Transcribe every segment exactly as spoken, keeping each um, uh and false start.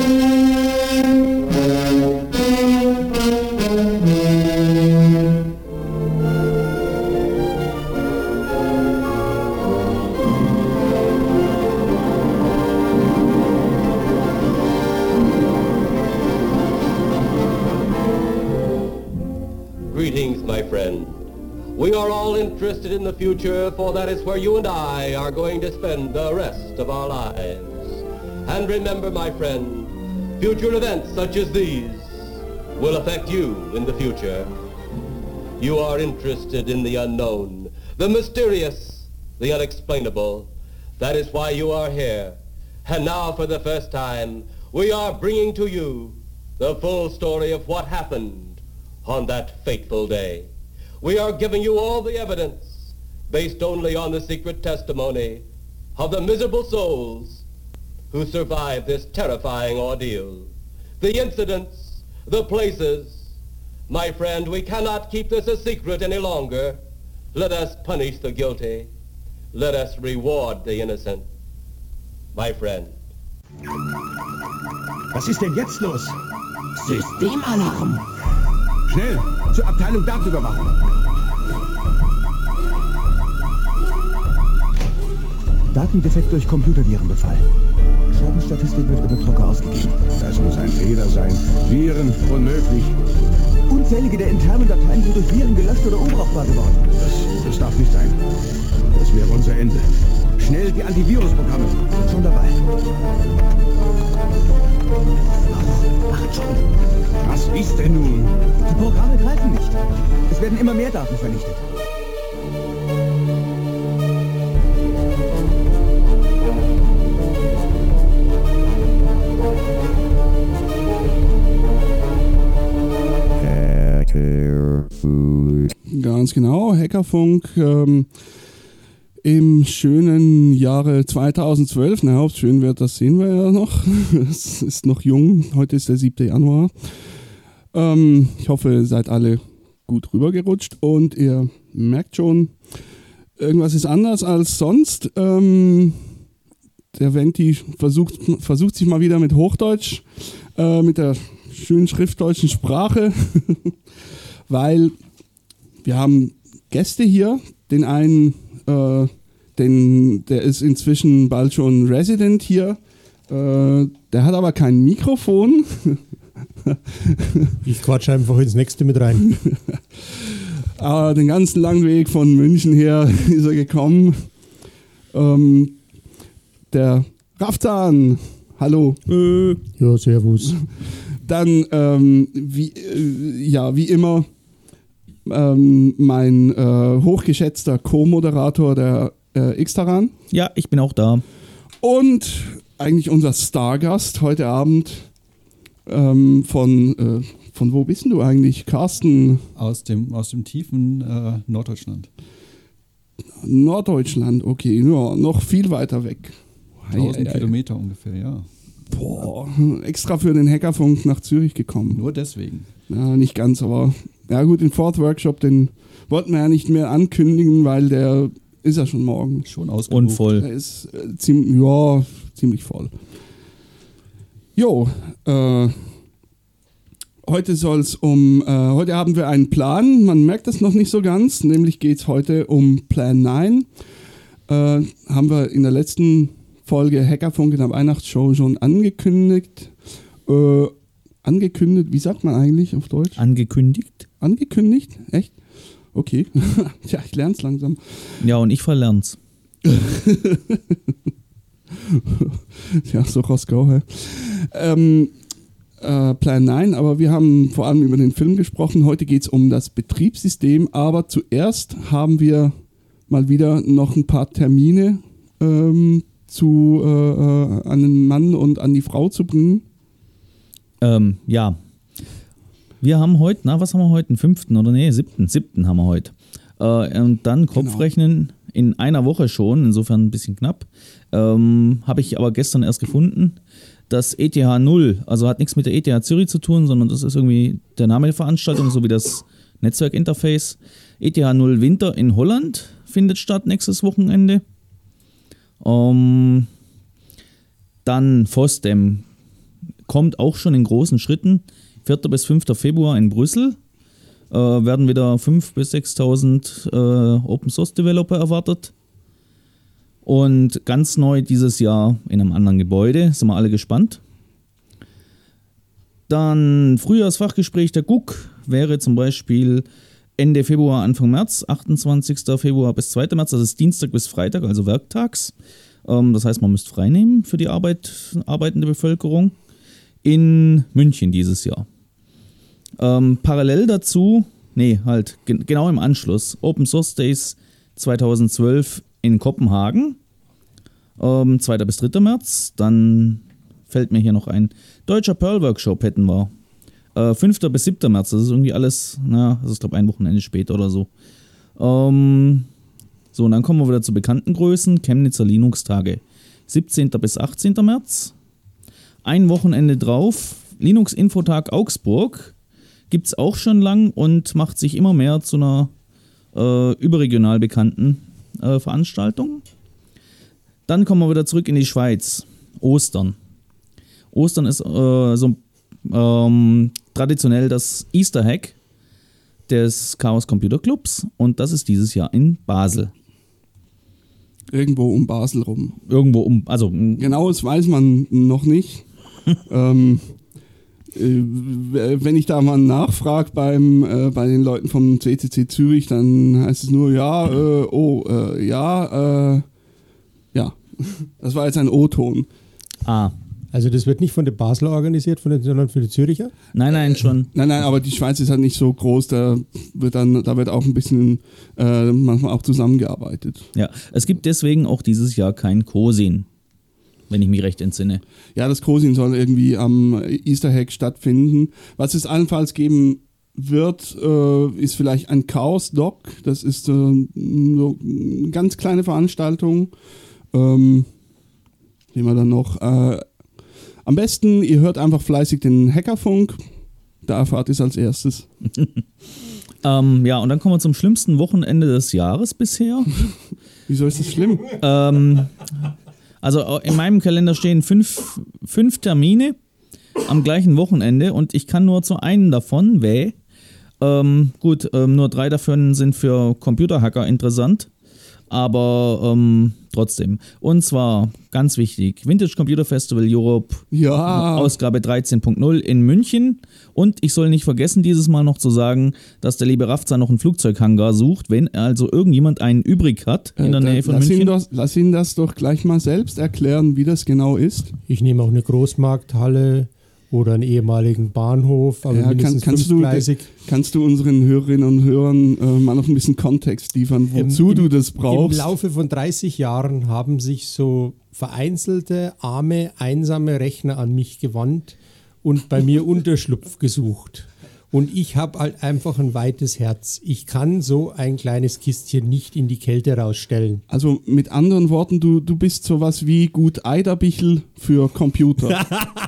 Greetings, my friend. We are all interested in the future, for that is where you and I are going to spend the rest of our lives. And remember, my friend, future events such as these will affect you in the future. You are interested in the unknown, the mysterious, the unexplainable. That is why you are here. And now, for the first time, we are bringing to you the full story of what happened on that fateful day. We are giving you all the evidence based only on the secret testimony of the miserable souls who survived this terrifying ordeal. The incidents, the places. My friend, we cannot keep this a secret any longer. Let us punish the guilty. Let us reward the innocent. My friend. Was ist denn jetzt los? Systemalarm! Schnell, zur Abteilung Datenüberwachung. Datendefekt durch Computervirenbefall. Schadenstatistik wird über Drucker ausgegeben. Das muss ein Fehler sein. Viren, unmöglich. Unzählige der internen Dateien sind durch Viren gelöscht oder unbrauchbar geworden. Das, das darf nicht sein. Das wäre unser Ende. Schnell die Antivirusprogramme. Schon dabei. Macht schon! Was ist denn nun? Die Programme greifen nicht. Es werden immer mehr Daten vernichtet. Ganz genau, Hackerfunk ähm, im schönen Jahre zweitausendzwölf. Na, ob es schön wird, das sehen wir ja noch. Es ist noch jung, heute ist der siebte Januar. Ähm, ich hoffe, ihr seid alle gut rübergerutscht und ihr merkt schon, irgendwas ist anders als sonst. Ähm, der Venti versucht, versucht sich mal wieder mit Hochdeutsch, äh, mit der schönen schriftdeutschen Sprache, weil wir haben Gäste hier, den einen, äh, den, der ist inzwischen bald schon Resident hier, äh, der hat aber kein Mikrofon. Ich quatsche einfach ins nächste mit rein. Aber den ganzen langen Weg von München her ist er gekommen. Ähm, der Rafzan, hallo. Äh, ja, servus. Dann, ähm, wie, äh, ja, wie immer, ähm, mein äh, hochgeschätzter Co-Moderator, der äh, Xtaran. Ja, ich bin auch da. Und eigentlich unser Stargast heute Abend ähm, von, äh, von wo bist denn du eigentlich? Carsten? Aus dem, aus dem tiefen äh, Norddeutschland. Norddeutschland, okay, ja, noch viel weiter weg. tausend Kilometer ungefähr, ja. Boah, extra für den Hackerfunk nach Zürich gekommen. Nur deswegen. Ja, nicht ganz, aber ja gut, den Fourth Workshop, den wollten wir ja nicht mehr ankündigen, weil der ist ja schon morgen. Schon ausgebucht. Und voll. Der ist äh, ziemlich, ja, ziemlich voll. Jo, äh, heute soll es um, äh, heute haben wir einen Plan, man merkt das noch nicht so ganz, nämlich geht es heute um Plan neun. Äh, haben wir in der letzten Folge Hackerfunk in der Weihnachtsshow schon angekündigt. Äh, angekündigt, wie sagt man eigentlich auf Deutsch? Angekündigt. Angekündigt? Echt? Okay. Tja, ich lerne es langsam. Ja, und ich verlern's. Ja, so Roskau, hä? Ähm, äh, Plan neun, aber wir haben vor allem über den Film gesprochen. Heute geht es um das Betriebssystem, aber zuerst haben wir mal wieder noch ein paar Termine ähm, zu, äh, an den Mann und an die Frau zu bringen. Ähm, ja. Wir haben heute, na, was haben wir heute? Den fünften oder nee, siebten. Siebten haben wir heute. Äh, und dann Kopfrechnen in einer Woche schon, insofern ein bisschen knapp. Ähm, habe ich aber gestern erst gefunden. Das E T H null, also hat nichts mit der E T H Zürich zu tun, sondern das ist irgendwie der Name der Veranstaltung, so wie das Netzwerkinterface. E T H null Winter in Holland findet statt nächstes Wochenende. Um, dann FOSDEM, kommt auch schon in großen Schritten. vierter bis fünfter Februar in Brüssel äh, werden wieder fünftausend bis sechstausend äh, Open Source Developer erwartet. Und ganz neu dieses Jahr in einem anderen Gebäude, sind wir alle gespannt. Dann Frühjahrsfachgespräch der G U K wäre zum Beispiel Ende Februar, Anfang März, achtundzwanzigster Februar bis zweiter März, das ist Dienstag bis Freitag, also werktags. Ähm, das heißt, man müsste frei nehmen für die Arbeit, arbeitende Bevölkerung in München dieses Jahr. Ähm, parallel dazu, nee, halt, ge- genau im Anschluss, Open Source Days zweitausendzwölf in Kopenhagen, ähm, zweiter bis dritter März, dann fällt mir hier noch ein deutscher Perl Workshop hätten wir. Äh, fünfter bis siebter März, das ist irgendwie alles, na, das ist glaube ich ein Wochenende später oder so. Ähm, so, und dann kommen wir wieder zu bekannten Größen, Chemnitzer Linux-Tage, siebzehnter bis achtzehnter März. Ein Wochenende drauf, Linux-Infotag Augsburg, gibt es auch schon lang und macht sich immer mehr zu einer äh, überregional bekannten äh, Veranstaltung. Dann kommen wir wieder zurück in die Schweiz, Ostern. Ostern ist äh, so ähm, traditionell das Easter Hack des Chaos Computer Clubs und das ist dieses Jahr in Basel. Irgendwo um Basel rum. Irgendwo um, also... Genau, das weiß man noch nicht. ähm, äh, wenn ich da mal nachfrage beim, äh, bei den Leuten vom C C C Zürich, dann heißt es nur, ja, äh, oh, äh, ja, äh, ja. Das war jetzt ein O-Ton. Ah. Also das wird nicht von der Basler organisiert, von den, sondern für die Züricher? Nein, nein, schon. Nein, nein, aber die Schweiz ist halt nicht so groß, da wird dann, da wird auch ein bisschen äh, manchmal auch zusammengearbeitet. Ja, es gibt deswegen auch dieses Jahr kein COSIN, wenn ich mich recht entsinne. Ja, das COSIN soll irgendwie am Easter Hack stattfinden. Was es allenfalls geben wird, äh, ist vielleicht ein Chaos-Doc. Das ist äh, so eine ganz kleine Veranstaltung, ähm, die wir dann noch... Äh, Am besten, ihr hört einfach fleißig den Hackerfunk, da erfahrt ihr es als erstes. ähm, ja, und dann kommen wir zum schlimmsten Wochenende des Jahres bisher. Wieso ist das schlimm? ähm, also in meinem Kalender stehen fünf, fünf Termine am gleichen Wochenende und ich kann nur zu einem davon, weh. Ähm, gut, ähm, nur drei davon sind für Computerhacker interessant. Aber ähm, trotzdem. Und zwar, ganz wichtig, Vintage Computer Festival Europe, ja. Ausgabe dreizehn Punkt null in München. Und ich soll nicht vergessen, dieses Mal noch zu sagen, dass der liebe Rafza noch einen Flugzeughangar sucht, wenn also irgendjemand einen übrig hat in der äh, Nähe von lass München. Ihn doch, lass ihn das doch gleich mal selbst erklären, wie das genau ist. Ich nehme auch eine Großmarkthalle oder einen ehemaligen Bahnhof, aber ja, mindestens kann, kannst, du, kannst du unseren Hörerinnen und Hörern äh, mal noch ein bisschen Kontext liefern, wozu Im, du das brauchst? Im Laufe von dreißig Jahren haben sich so vereinzelte, arme, einsame Rechner an mich gewandt und bei mir Unterschlupf gesucht. Und ich habe halt einfach ein weites Herz. Ich kann so ein kleines Kistchen nicht in die Kälte rausstellen. Also mit anderen Worten, du, du bist sowas wie gut Eiderbichel für Computer.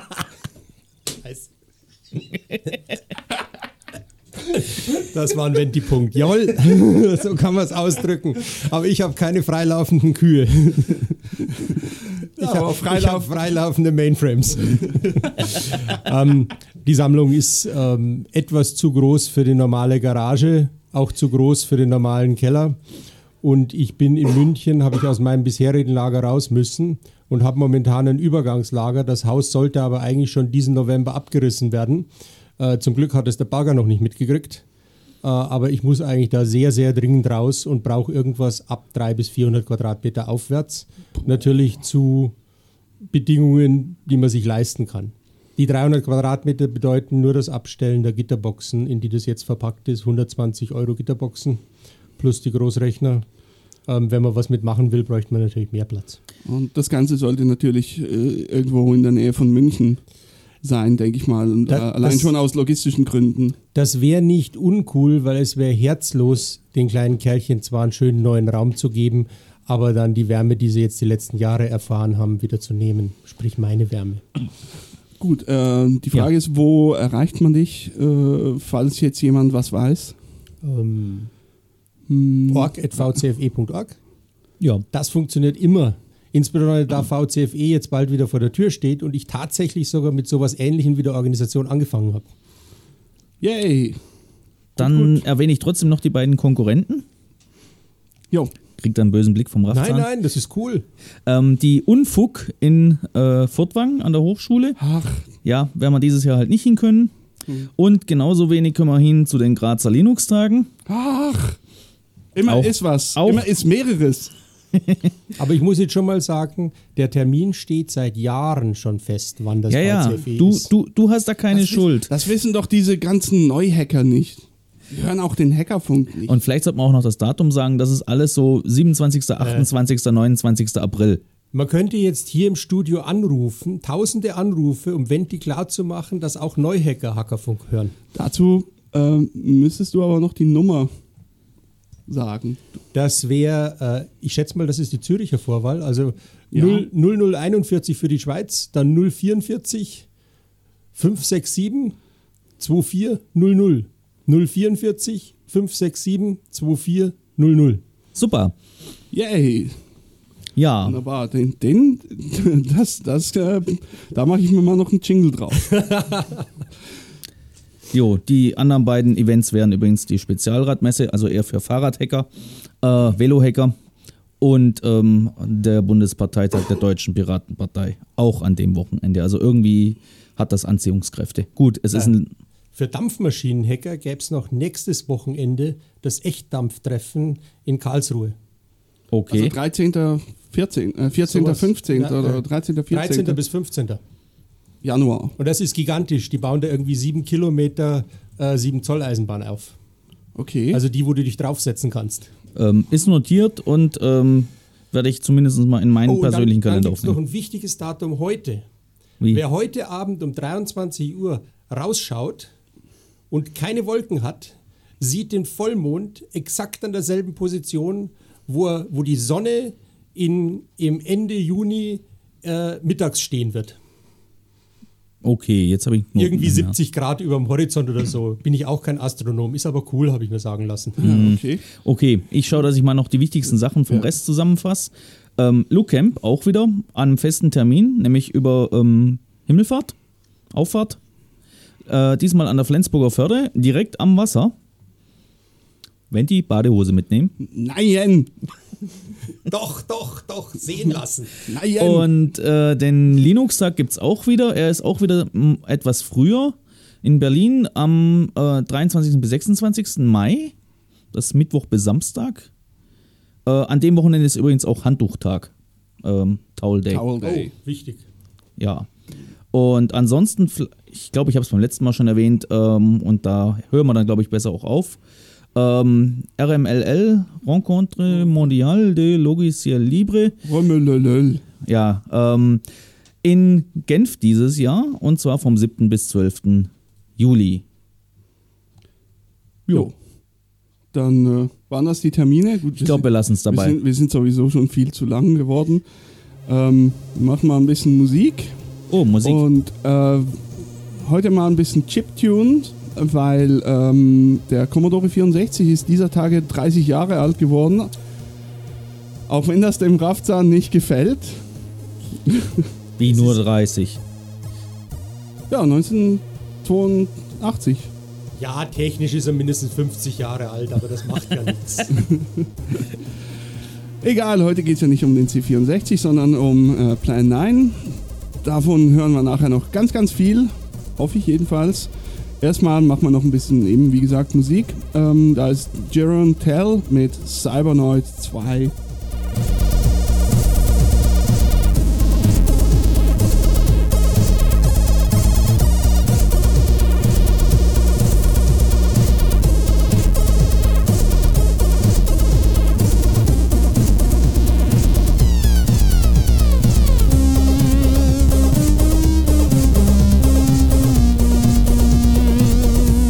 Das war ein Venti-Punkt. Jawohl, so kann man es ausdrücken. Aber ich habe keine freilaufenden Kühe. Ich Ja, habe freilauf- hab freilaufende Mainframes. ähm, die Sammlung ist ähm, etwas zu groß für die normale Garage, auch zu groß für den normalen Keller. Und ich bin in München, habe ich aus meinem bisherigen Lager raus müssen und habe momentan ein Übergangslager. Das Haus sollte aber eigentlich schon diesen November abgerissen werden. Äh, zum Glück hat es der Bagger noch nicht mitgekriegt. Äh, aber ich muss eigentlich da sehr, sehr dringend raus und brauche irgendwas ab dreihundert bis vierhundert Quadratmeter aufwärts. Natürlich zu Bedingungen, die man sich leisten kann. Die dreihundert Quadratmeter bedeuten nur das Abstellen der Gitterboxen, in die das jetzt verpackt ist. hundertzwanzig Euro Gitterboxen plus die Großrechner. Ähm, wenn man was mitmachen will, bräuchte man natürlich mehr Platz. Und das Ganze sollte natürlich äh, irgendwo in der Nähe von München sein, denke ich mal. Und, äh, Da- allein das- schon aus logistischen Gründen. Das wäre nicht uncool, weil es wäre herzlos, den kleinen Kerlchen zwar einen schönen neuen Raum zu geben, aber dann die Wärme, die sie jetzt die letzten Jahre erfahren haben, wieder zu nehmen. Sprich meine Wärme. Gut, äh, die Frage Ja. ist, wo erreicht man dich, äh, falls jetzt jemand was weiß? Ähm, Hm, org at v c f e punkt org. Ja. Das funktioniert immer. Insbesondere da V C F E jetzt bald wieder vor der Tür steht und ich tatsächlich sogar mit sowas Ähnlichem wie der Organisation angefangen habe. Yay! Dann gut. erwähne ich trotzdem noch die beiden Konkurrenten. Jo. Kriegt dann einen bösen Blick vom Rafzahn. Nein, nein, das ist cool. Ähm, die Unfug in äh, Furtwangen an der Hochschule. Ach. Ja, werden wir dieses Jahr halt nicht hin können. Hm. Und genauso wenig können wir hin zu den Grazer Linux-Tagen. Ach. Immer Auch- ist was. auch- Immer ist mehreres. Aber ich muss jetzt schon mal sagen, der Termin steht seit Jahren schon fest, wann das Ja, ja, V C F E du, ist. du, du hast da keine das Schuld. Wissen, das wissen doch diese ganzen Neuhacker nicht. Die hören auch den Hackerfunk nicht. Und vielleicht sollte man auch noch das Datum sagen, das ist alles so siebenundzwanzigster, achtundzwanzigster, neunundzwanzigster April. Man könnte jetzt hier im Studio anrufen, tausende Anrufe, um Venti klar zu machen, dass auch Neuhacker Hackerfunk hören. Dazu ähm, müsstest du aber noch die Nummer sagen. Das wäre, äh, ich schätze mal, das ist die Züricher Vorwahl, also Ja. null null einundvierzig für die Schweiz, dann null vierundvierzig fünf sechs sieben zwei vier null null. null vierundvierzig fünf sechs sieben zwei vier null null. Super. Yay! Ja, Wunderbar. Den, den das, das, äh, da mache ich mir mal noch einen Jingle drauf. jo, die anderen beiden Events wären übrigens die Spezialradmesse, also eher für Fahrradhacker, äh, Velohacker und ähm, der Bundesparteitag der Deutschen Piratenpartei, auch an dem Wochenende. Also irgendwie hat das Anziehungskräfte. Gut, es ist ein... Für Dampfmaschinenhacker gäbe es noch nächstes Wochenende das Echtdampftreffen in Karlsruhe. Okay. Also dreizehnter, vierzehnter, äh, vierzehnter, Sowas. fünfzehnter Ja, oder ja. dreizehnter, vierzehnter dreizehnten bis fünfzehnten Januar. Und das ist gigantisch. Die bauen da irgendwie sieben Kilometer, äh, sieben Zoll Eisenbahn auf. Okay. Also die, wo du dich draufsetzen kannst. Ähm, ist notiert und ähm, werde ich zumindest mal in meinen Oh, und persönlichen dann, dann Kalender gibt es noch aufnehmen. ein wichtiges Datum heute. Wie? Wer heute Abend um dreiundzwanzig Uhr rausschaut und keine Wolken hat, sieht den Vollmond exakt an derselben Position, wo, er, wo die Sonne in, im Ende Juni äh, mittags stehen wird. Okay, jetzt habe ich Knoten Irgendwie im siebzig Grad über dem Horizont oder so. Bin ich auch kein Astronom, ist aber cool, habe ich mir sagen lassen. Ja, okay. Okay, ich schaue, dass ich mal noch die wichtigsten Sachen vom Ja. Rest zusammenfasse. Ähm, Lucamp auch wieder an einem festen Termin, nämlich über ähm, Himmelfahrt, Auffahrt. Äh, diesmal an der Flensburger Förde, direkt am Wasser. Wenn die Badehose mitnehmen. Nein! Doch, doch, doch, sehen lassen. Nein! Und äh, den Linux-Tag gibt es auch wieder. Er ist auch wieder m, etwas früher in Berlin am äh, dreiundzwanzigsten bis sechsundzwanzigsten Mai. Das ist Mittwoch bis Samstag. Äh, an dem Wochenende ist übrigens auch Handtuchtag. Ähm, Towel Day. Towel Oh, Day. wichtig. Ja. Und ansonsten, fl- ich glaube, ich habe es beim letzten Mal schon erwähnt, ähm, und da hören wir dann, glaube ich, besser auch auf. Ähm, R M L L, Rencontre Mondiale de Logiciel Libre. Rommelölöl. Ja, ähm, in Genf dieses Jahr, und zwar vom siebten bis zwölften Juli. Jo. Dann äh, waren das die Termine. Gut, Ich glaube, wir lassen es wir, dabei. sind, wir sind sowieso schon viel zu lang geworden. Ähm, wir machen mal ein bisschen Musik. Oh, Musik. Und äh, heute mal ein bisschen Chiptune, weil ähm, der Commodore vierundsechzig ist dieser Tage dreißig Jahre alt geworden. Auch wenn das dem Rafzahn nicht gefällt. Wie nur dreißig. Ja, neunzehnhundertzweiundachtzig. Ja, technisch ist er mindestens fünfzig Jahre alt, aber das macht ja nichts. Egal, heute geht es ja nicht um den C vierundsechzig, sondern um äh, Plan neun. Davon hören wir nachher noch ganz, ganz viel. Hoffe ich jedenfalls. Erstmal machen wir noch ein bisschen eben, wie gesagt, Musik. Ähm, da ist Jerome Tell mit Cybernoid zwei.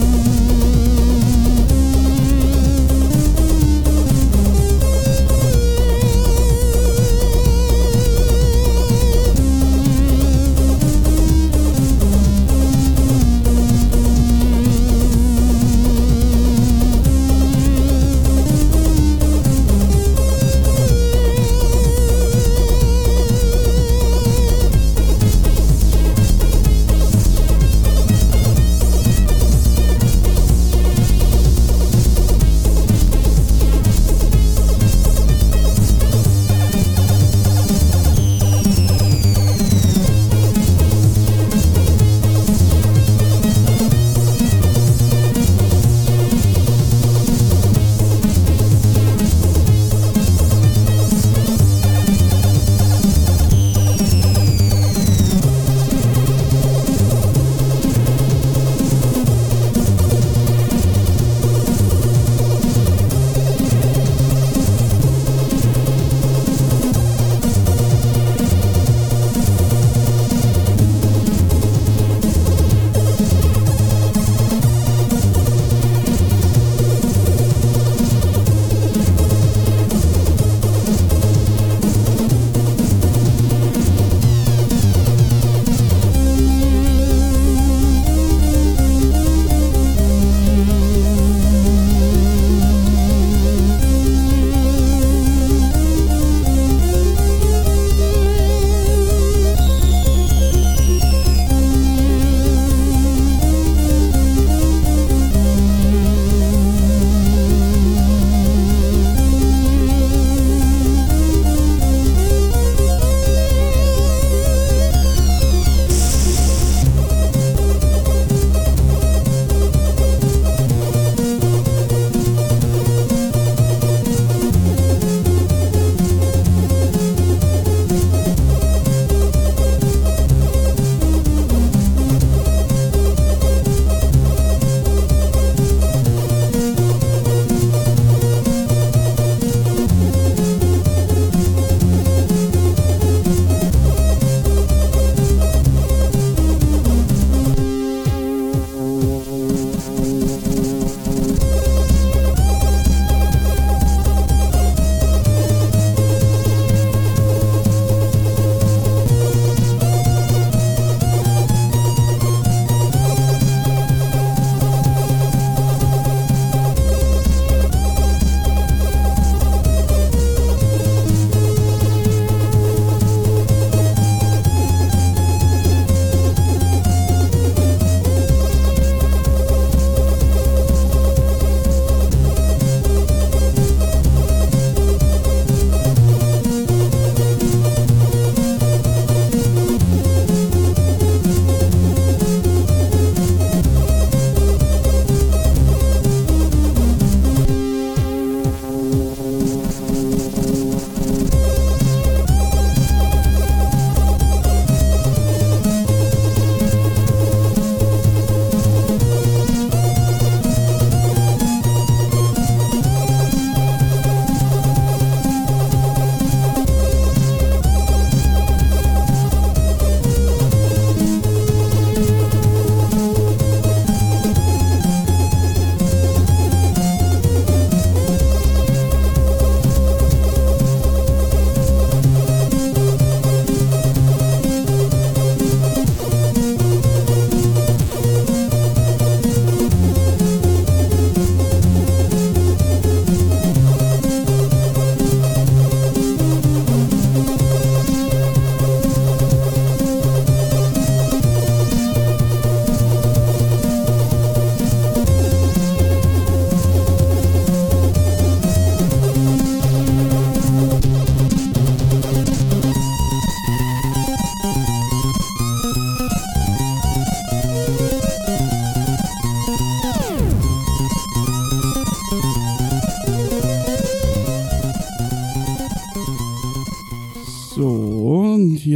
Thank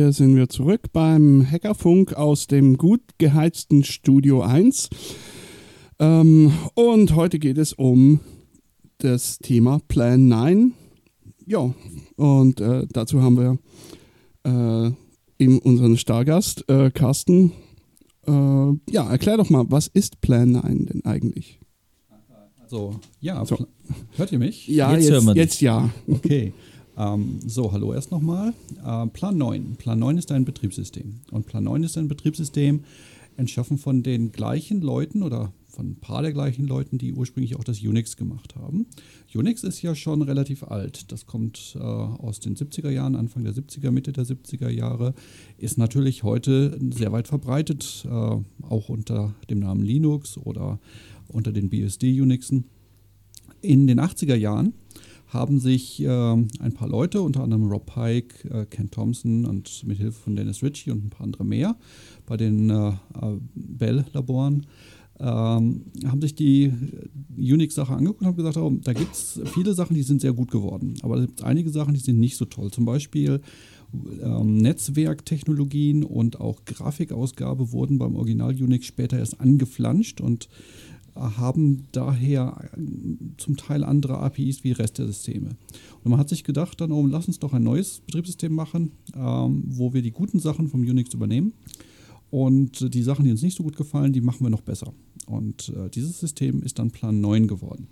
hier sind wir zurück beim Hackerfunk aus dem gut geheizten Studio eins. Ähm, und heute geht es um das Thema Plan neun. Ja, und äh, dazu haben wir äh, eben unseren Stargast, äh, Carsten. Äh, ja, erklär doch mal, was ist Plan neun denn eigentlich? Also, ja, So. pl- hört ihr mich? Ja, Jetzt jetzt, hören wir jetzt, dich. ja. Okay. Ähm, so, hallo erst nochmal. Äh, Plan neun. Plan neun ist ein Betriebssystem. Und Plan neun ist ein Betriebssystem, entschaffen von den gleichen Leuten oder von ein paar der gleichen Leuten, die ursprünglich auch das Unix gemacht haben. Unix ist ja schon relativ alt. Das kommt äh, aus den siebziger Jahren, Anfang der siebziger, Mitte der siebziger Jahre. Ist natürlich heute sehr weit verbreitet, äh, auch unter dem Namen Linux oder unter den B S D-Unixen. In den achtziger Jahren haben sich äh, ein paar Leute, unter anderem Rob Pike, äh, Ken Thompson und mit Hilfe von Dennis Ritchie und ein paar andere mehr, bei den äh, äh, Bell-Laboren, ähm, haben sich die Unix-Sache angeguckt und haben gesagt, oh, da gibt es viele Sachen, die sind sehr gut geworden, aber es gibt einige Sachen, die sind nicht so toll. Zum Beispiel ähm, Netzwerktechnologien und auch Grafikausgabe wurden beim Original Unix später erst angeflanscht und haben daher zum Teil andere A P Is wie Rest der Systeme. Und man hat sich gedacht, dann, oh, lass uns doch ein neues Betriebssystem machen, ähm, wo wir die guten Sachen vom Unix übernehmen und die Sachen, die uns nicht so gut gefallen, die machen wir noch besser. Und äh, dieses System ist dann Plan neun geworden.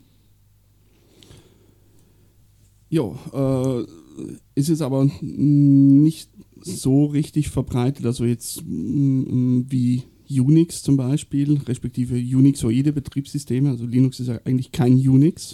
Jo, äh, ist jetzt aber nicht so richtig verbreitet, also jetzt mm, wie Unix zum Beispiel, respektive Unixoide Betriebssysteme, also Linux ist ja eigentlich kein Unix.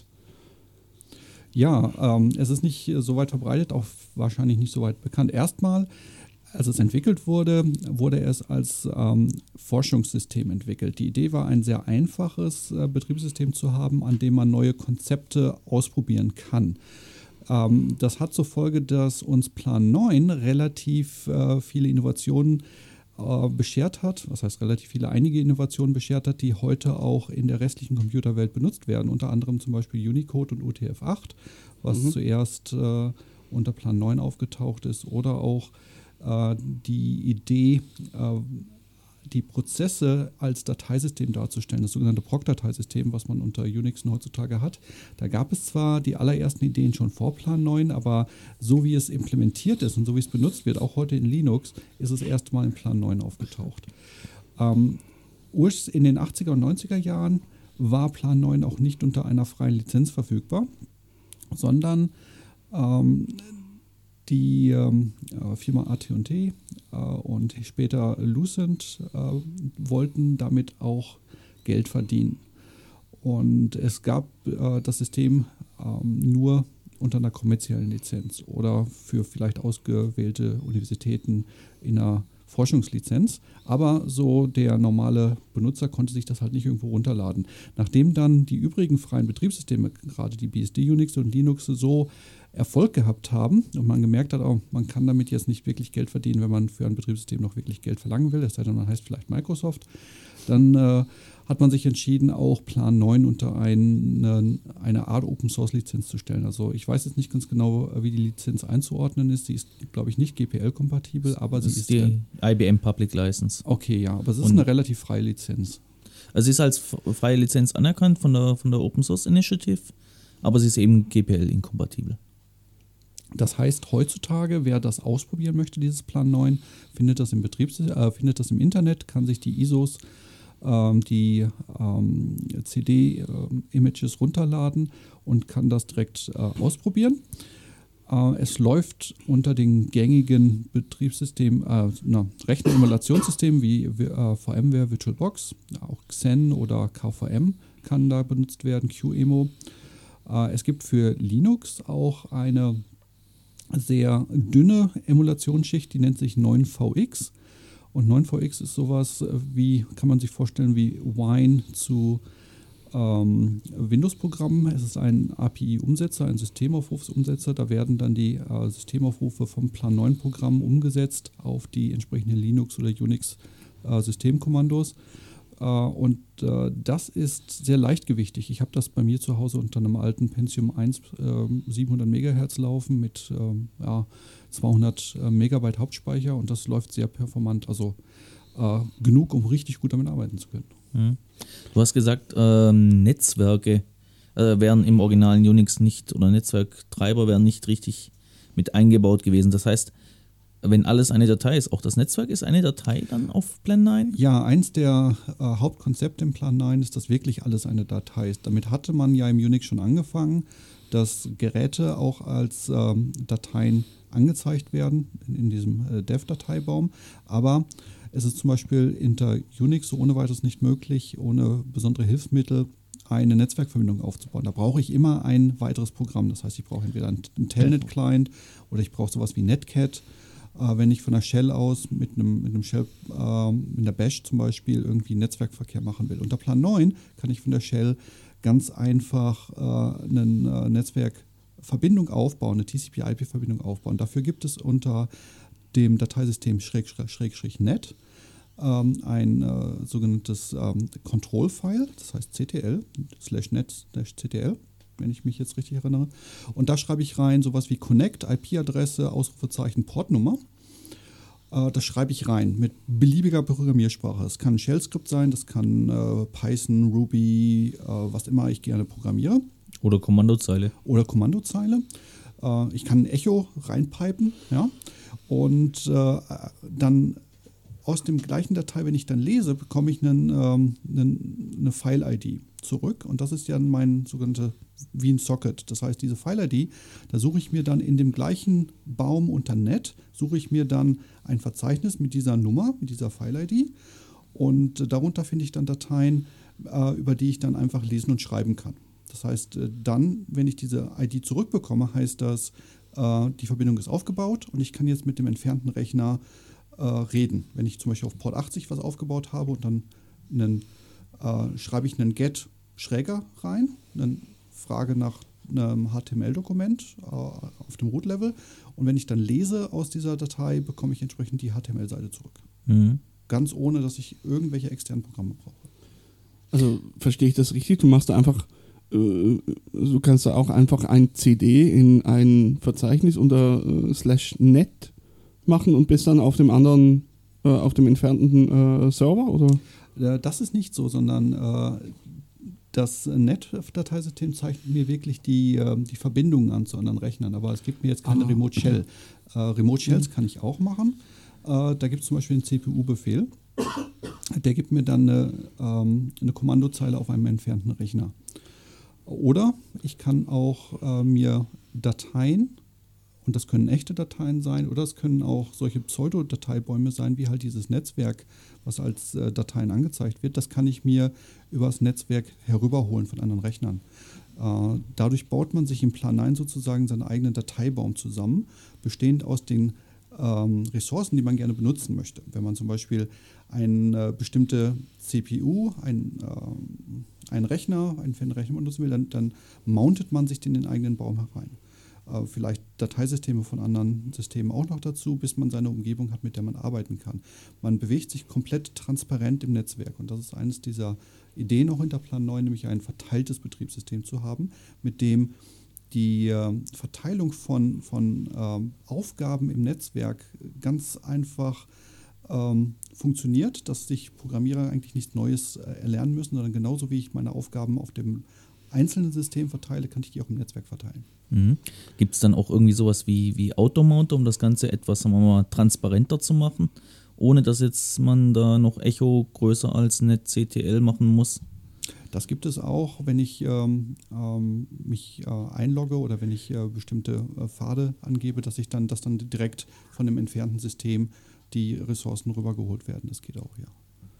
Ja, ähm, es ist nicht so weit verbreitet, auch wahrscheinlich nicht so weit bekannt. Erstmal, als es entwickelt wurde, wurde es als ähm, Forschungssystem entwickelt. Die Idee war, ein sehr einfaches äh, Betriebssystem zu haben, an dem man neue Konzepte ausprobieren kann. Ähm, das hat zur Folge, dass uns Plan neun relativ äh, viele Innovationen beschert hat, was heißt relativ viele, einige Innovationen beschert hat, die heute auch in der restlichen Computerwelt benutzt werden, unter anderem zum Beispiel Unicode und U T F acht, was mhm. zuerst äh, unter Plan neun aufgetaucht ist, oder auch äh, die Idee, äh, die Prozesse als Dateisystem darzustellen, das sogenannte Proc-Dateisystem, was man unter Unix heutzutage hat. Da gab es zwar die allerersten Ideen schon vor Plan neun, aber so wie es implementiert ist und so wie es benutzt wird, auch heute in Linux, ist es erstmal in Plan neun aufgetaucht. Ähm, in den achtziger und neunziger Jahren war Plan neun auch nicht unter einer freien Lizenz verfügbar, sondern ähm, die ähm, Firma A T und T äh, und später Lucent äh, wollten damit auch Geld verdienen. Und es gab äh, das System ähm, nur unter einer kommerziellen Lizenz oder für vielleicht ausgewählte Universitäten in einer Forschungslizenz. Aber so der normale Benutzer konnte sich das halt nicht irgendwo runterladen. Nachdem dann die übrigen freien Betriebssysteme, gerade die B S D-Unix und Linux, so Erfolg gehabt haben und man gemerkt hat, oh, man kann damit jetzt nicht wirklich Geld verdienen, wenn man für ein Betriebssystem noch wirklich Geld verlangen will, es sei denn, man heißt vielleicht Microsoft, dann äh, hat man sich entschieden, auch Plan neun unter eine, eine Art Open-Source-Lizenz zu stellen. Also ich weiß jetzt nicht ganz genau, wie die Lizenz einzuordnen ist. Sie ist, glaube ich, nicht G P L-kompatibel, aber das sie ist ist... die äh, I B M Public License. Okay, ja, aber es ist Und eine relativ freie Lizenz. Also sie ist als freie Lizenz anerkannt von der, von der Open Source Initiative, aber sie ist eben G P L-inkompatibel. Das heißt, heutzutage, wer das ausprobieren möchte, dieses Plan neun, findet das im Betriebs äh, findet das im Internet, kann sich die I S Os, ähm, die ähm, C D-Images äh, runterladen und kann das direkt äh, ausprobieren. Äh, es läuft unter den gängigen Betriebssystemen, äh, na, Rechner-Emulationssystemen wie äh, VMware, VirtualBox, auch Xen oder K V M kann da benutzt werden, QEMU. Äh, es gibt für Linux auch eine sehr dünne Emulationsschicht, die nennt sich neun V X. Und neun V X ist sowas wie, kann man sich vorstellen, wie Wine zu ähm, Windows-Programmen. Es ist ein A P I-Umsetzer, ein Systemaufrufsumsetzer. Da werden dann die äh, Systemaufrufe vom Plan neun-Programm umgesetzt auf die entsprechenden Linux- oder Unix-Systemkommandos. Äh, und äh, das ist sehr leichtgewichtig. Ich habe das bei mir zu Hause unter einem alten Pentium eins äh, siebenhundert Megahertz laufen mit äh, ja, zweihundert Megabyte Hauptspeicher und das läuft sehr performant. Also äh, genug, um richtig gut damit arbeiten zu können. Mhm. Du hast gesagt, ähm, Netzwerke äh, wären im originalen Unix nicht, oder Netzwerktreiber wären nicht richtig mit eingebaut gewesen. Das heißt, wenn alles eine Datei ist, auch das Netzwerk ist eine Datei dann auf Plan neun? Ja, eins der äh, Hauptkonzepte im Plan neun ist, dass wirklich alles eine Datei ist. Damit hatte man ja im Unix schon angefangen, dass Geräte auch als ähm, Dateien angezeigt werden in, in diesem äh, Dev-Dateibaum. Aber es ist zum Beispiel unter Unix so ohne weiteres nicht möglich, ohne besondere Hilfsmittel eine Netzwerkverbindung aufzubauen. Da brauche ich immer ein weiteres Programm. Das heißt, ich brauche entweder einen Telnet-Client oder ich brauche sowas wie Netcat. Äh, wenn ich von der Shell aus mit einem, mit einem Shell, äh, mit der Bash zum Beispiel irgendwie Netzwerkverkehr machen will. Unter Plan neun kann ich von der Shell ganz einfach äh, eine äh, Netzwerkverbindung aufbauen, eine T C P I P-Verbindung aufbauen. Dafür gibt es unter dem Dateisystem Schrägstrich, Schrägstrich Net ähm, ein äh, sogenanntes ähm, Control-File, das heißt C T L, slash net, slash C T L, wenn ich mich jetzt richtig erinnere. Und da schreibe ich rein sowas wie Connect, I P-Adresse, Ausrufezeichen, Portnummer. Äh, das schreibe ich rein mit beliebiger Programmiersprache. Das kann ein Shell-Skript sein, das kann äh, Python, Ruby, äh, was immer ich gerne programmiere. Oder Kommandozeile. Oder Kommandozeile. Äh, ich kann ein Echo reinpipen, ja. Und äh, dann aus dem gleichen Datei, wenn ich dann lese, bekomme ich einen, ähm, einen, eine File-I D zurück. Und das ist ja mein sogenannter wie ein Socket. Das heißt, diese File-I D, da suche ich mir dann in dem gleichen Baum unter Net, suche ich mir dann ein Verzeichnis mit dieser Nummer, mit dieser File-I D. Und äh, darunter finde ich dann Dateien, äh, über die ich dann einfach lesen und schreiben kann. Das heißt, äh, dann, wenn ich diese I D zurückbekomme, heißt das, äh, die Verbindung ist aufgebaut und ich kann jetzt mit dem entfernten Rechner äh, reden. Wenn ich zum Beispiel auf Port achtzig was aufgebaut habe und dann einen, äh, schreibe ich einen Get Schräger rein, dann frage nach einem H T M L-Dokument äh, auf dem Root-Level und wenn ich dann lese aus dieser Datei, bekomme ich entsprechend die H T M L-Seite zurück. Mhm. Ganz ohne, dass ich irgendwelche externen Programme brauche. Also verstehe ich das richtig? Du machst da einfach, äh, du kannst da auch einfach ein C D in ein Verzeichnis unter äh, slash net machen und bist dann auf dem anderen, äh, auf dem entfernten äh, Server, oder? Das ist nicht so, sondern äh, das Net-Dateisystem zeichnet mir wirklich die, äh, die Verbindungen an zu anderen Rechnern, aber es gibt mir jetzt keine ah, Remote Shell. Äh, Remote Shells mhm. kann ich auch machen. Äh, da gibt es zum Beispiel einen C P U-Befehl. Der gibt mir dann eine, ähm, eine Kommandozeile auf einem entfernten Rechner. Oder ich kann auch äh, mir Dateien, und das können echte Dateien sein, oder es können auch solche Pseudo-Dateibäume sein, wie halt dieses Netzwerk, was als äh, Dateien angezeigt wird. Das kann ich mir über das Netzwerk herüberholen von anderen Rechnern. Äh, dadurch baut man sich im Plan neun sozusagen seinen eigenen Dateibaum zusammen, bestehend aus den ähm, Ressourcen, die man gerne benutzen möchte. Wenn man zum Beispiel eine bestimmte C P U, ein, äh, einen Rechner, einen Fernrechner benutzen will, dann, dann mountet man sich den in den eigenen Baum herein. Äh, vielleicht Dateisysteme von anderen Systemen auch noch dazu, bis man seine Umgebung hat, mit der man arbeiten kann. Man bewegt sich komplett transparent im Netzwerk und das ist eines dieser Ideen auch hinter Plan neun, nämlich ein verteiltes Betriebssystem zu haben, mit dem die äh, Verteilung von, von ähm, Aufgaben im Netzwerk ganz einfach ähm, funktioniert, dass sich Programmierer eigentlich nichts Neues äh, erlernen müssen, sondern genauso wie ich meine Aufgaben auf dem einzelnen System verteile, kann ich die auch im Netzwerk verteilen. Mhm. Gibt es dann auch irgendwie sowas wie, wie Automount, um das Ganze etwas, sagen wir mal, transparenter zu machen, ohne dass jetzt man da noch Echo größer als Net C T L machen muss? Das gibt es auch, wenn ich ähm, ähm, mich äh, einlogge oder wenn ich äh, bestimmte äh, Pfade angebe, dass ich dann, dass dann direkt von dem entfernten System die Ressourcen rübergeholt werden. Das geht auch, ja.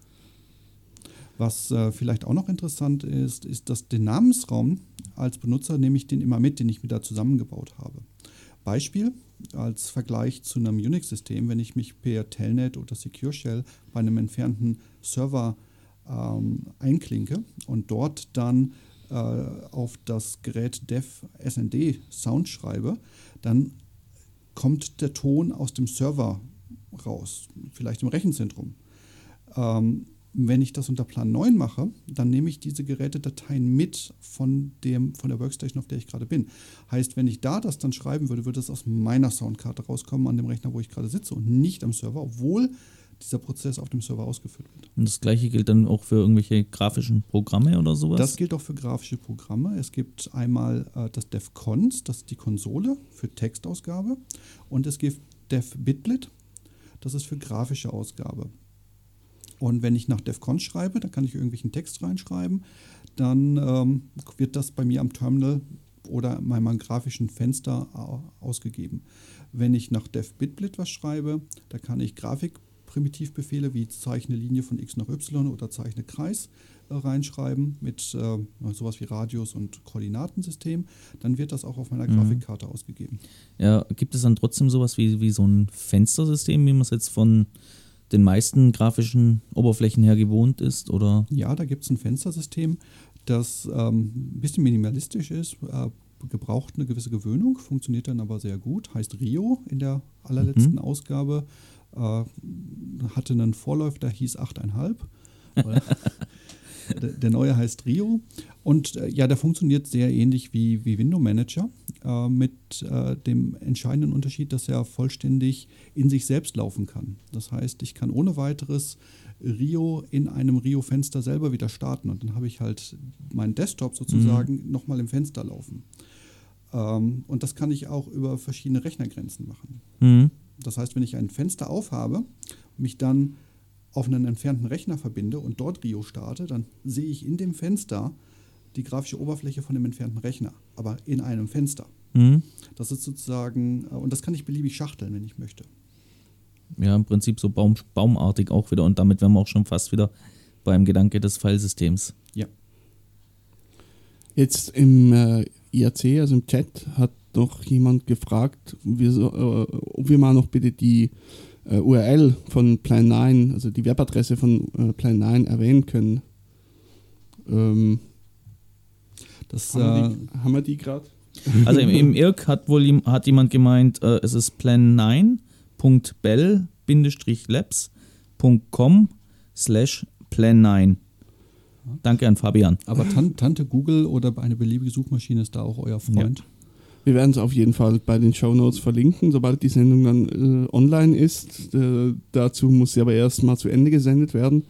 Was äh, vielleicht auch noch interessant ist, ist, dass den Namensraum als Benutzer nehme ich den immer mit, den ich mir da zusammengebaut habe. Beispiel als Vergleich zu einem Unix-System, wenn ich mich per Telnet oder Secure Shell bei einem entfernten Server ähm, einklinke und dort dann äh, auf das Gerät Dev S N D Sound schreibe, dann kommt der Ton aus dem Server raus, vielleicht im Rechenzentrum. Ähm, Wenn ich das unter Plan neun mache, dann nehme ich diese Gerätedateien mit von, dem, von der Workstation, auf der ich gerade bin. Heißt, wenn ich da das dann schreiben würde, würde es aus meiner Soundkarte rauskommen an dem Rechner, wo ich gerade sitze und nicht am Server, obwohl dieser Prozess auf dem Server ausgeführt wird. Und das gleiche gilt dann auch für irgendwelche grafischen Programme oder sowas? Das gilt auch für grafische Programme. Es gibt einmal äh, das DevCons, das ist die Konsole für Textausgabe, und es gibt DevBitlit, das ist für grafische Ausgabe. Und wenn ich nach DevCons schreibe, dann kann ich irgendwelchen Text reinschreiben, dann ähm, wird das bei mir am Terminal oder in meinem grafischen Fenster äh, ausgegeben. Wenn ich nach DevBitlit was schreibe, da kann ich Grafikprimitivbefehle wie zeichne Linie von x nach y oder zeichne Kreis äh, reinschreiben mit äh, sowas wie Radius und Koordinatensystem. Dann wird das auch auf meiner mhm. Grafikkarte ausgegeben. Ja, gibt es dann trotzdem sowas wie, wie so ein Fenstersystem, wie man es jetzt von den meisten grafischen Oberflächen her gewohnt ist? Oder? Ja, da gibt es ein Fenstersystem, das ähm, ein bisschen minimalistisch ist, äh, gebraucht eine gewisse Gewöhnung, funktioniert dann aber sehr gut, heißt Rio in der allerletzten mhm. Ausgabe, äh, hatte einen Vorläufer, der hieß acht Komma fünf. der, der neue heißt Rio und äh, ja, der funktioniert sehr ähnlich wie, wie Window Manager, äh, mit äh, dem entscheidenden Unterschied, dass er vollständig in sich selbst laufen kann. Das heißt, ich kann ohne weiteres Rio in einem Rio-Fenster selber wieder starten und dann habe ich halt meinen Desktop sozusagen mhm. nochmal im Fenster laufen. Ähm, und das kann ich auch über verschiedene Rechnergrenzen machen. Mhm. Das heißt, wenn ich ein Fenster aufhabe, mich dann auf einen entfernten Rechner verbinde und dort Rio starte, dann sehe ich in dem Fenster die grafische Oberfläche von dem entfernten Rechner, aber in einem Fenster. Mhm. Das ist sozusagen, und das kann ich beliebig schachteln, wenn ich möchte. Ja, im Prinzip so Baum, baumartig auch wieder und damit wären wir auch schon fast wieder beim Gedanke des Filesystems. Ja. Jetzt im äh, I R C, also im Chat, hat noch jemand gefragt, wir so, äh, ob wir mal noch bitte die Uh, U R L von Plan neun, also die Webadresse von uh, Plan neun erwähnen können. Ähm, das, haben, äh, wir die, haben wir die gerade? Also im, im I R C hat wohl hat jemand gemeint, äh, es ist plan neun punkt bell labs punkt com slash plan neun. Danke an Fabian. Aber Tan- Tante Google oder eine beliebige Suchmaschine ist da auch euer Freund? Ja. Wir werden es auf jeden Fall bei den Shownotes verlinken, sobald die Sendung dann äh, online ist. Äh, dazu muss sie aber erst mal zu Ende gesendet werden.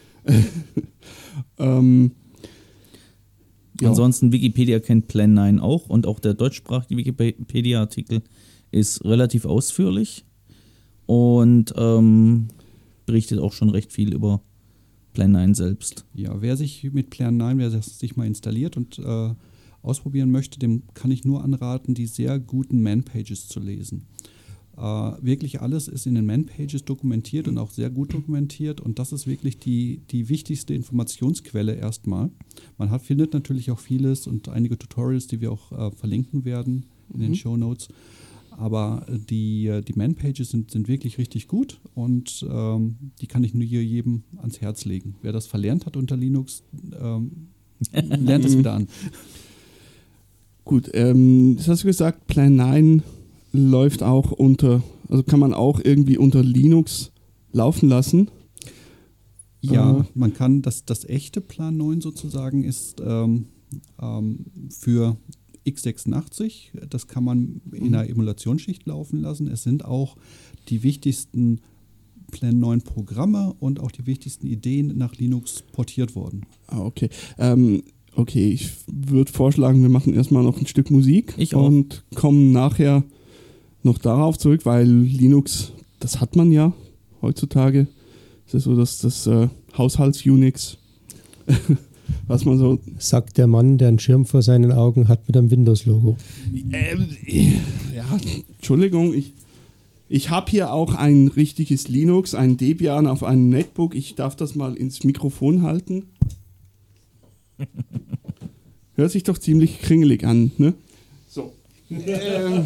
ähm, ja. Ansonsten, Wikipedia kennt Plan neun auch und auch der deutschsprachige Wikipedia-Artikel ist relativ ausführlich und ähm, berichtet auch schon recht viel über Plan neun selbst. Ja, wer sich mit Plan neun, wer das sich mal installiert und äh, ausprobieren möchte, dem kann ich nur anraten, die sehr guten Man-Pages zu lesen. Äh, wirklich alles ist in den Man-Pages dokumentiert und auch sehr gut dokumentiert und das ist wirklich die, die wichtigste Informationsquelle erstmal. Man hat, findet natürlich auch vieles und einige Tutorials, die wir auch äh, verlinken werden in mhm. den Shownotes, aber die, die Man-Pages sind, sind wirklich richtig gut und ähm, die kann ich nur jedem ans Herz legen. Wer das verlernt hat unter Linux, ähm, lernt es wieder an. Gut, ähm, das hast du gesagt, Plan neun läuft auch unter, also kann man auch irgendwie unter Linux laufen lassen? Ja, äh, man kann, das, das echte Plan neun sozusagen ist ähm, ähm, für x sechsundachtzig, das kann man in einer Emulationsschicht laufen lassen. Es sind auch die wichtigsten Plan neun Programme und auch die wichtigsten Ideen nach Linux portiert worden. Ah, okay. Ähm, Okay, ich würde vorschlagen, wir machen erstmal noch ein Stück Musik ich auch. und kommen nachher noch darauf zurück, weil Linux, das hat man ja heutzutage. Das ist so das, das äh, Haushalts-Unix, was man so... Sagt der Mann, der einen Schirm vor seinen Augen hat mit einem Windows-Logo. Ähm, ja, Entschuldigung, ich, ich habe hier auch ein richtiges Linux, ein Debian auf einem Netbook. Ich darf das mal ins Mikrofon halten. Hört sich doch ziemlich kringelig an, ne? So. Ähm.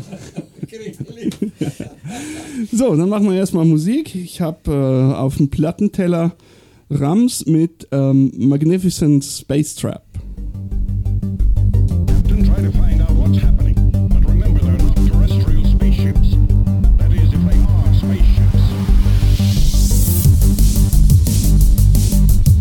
So, dann machen wir erstmal Musik. Ich habe äh, auf dem Plattenteller Rams mit ähm, Magnificent Space Trap. Captain, try to find out what's happening. But remember, they're not terrestrial spaceships. That is, if they are spaceships.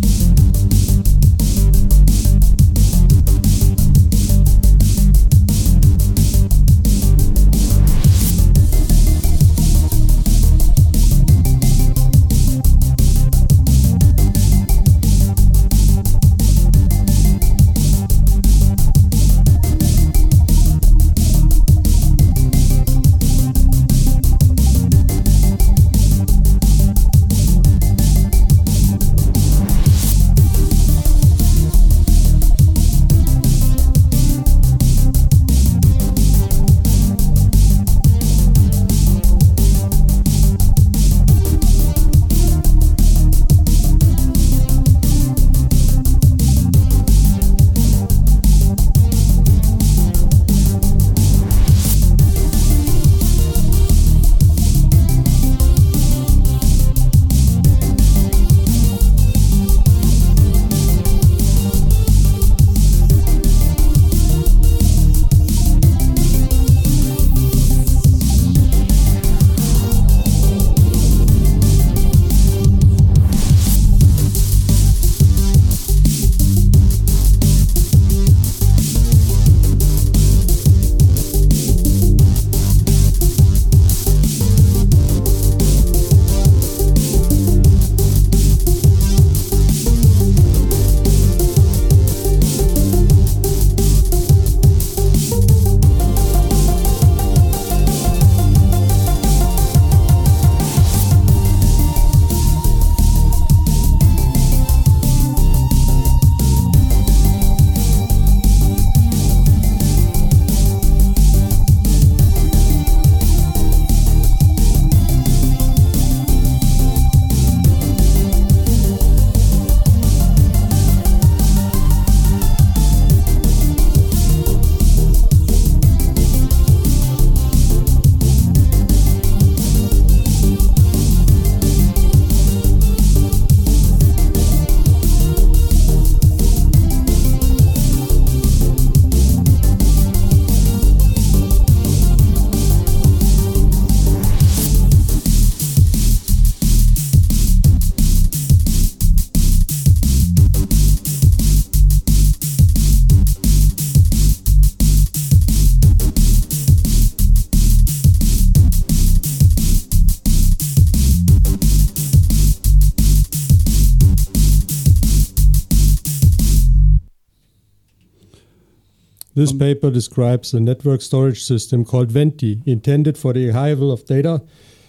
This paper describes a network storage system called Venti, intended for the archival of data.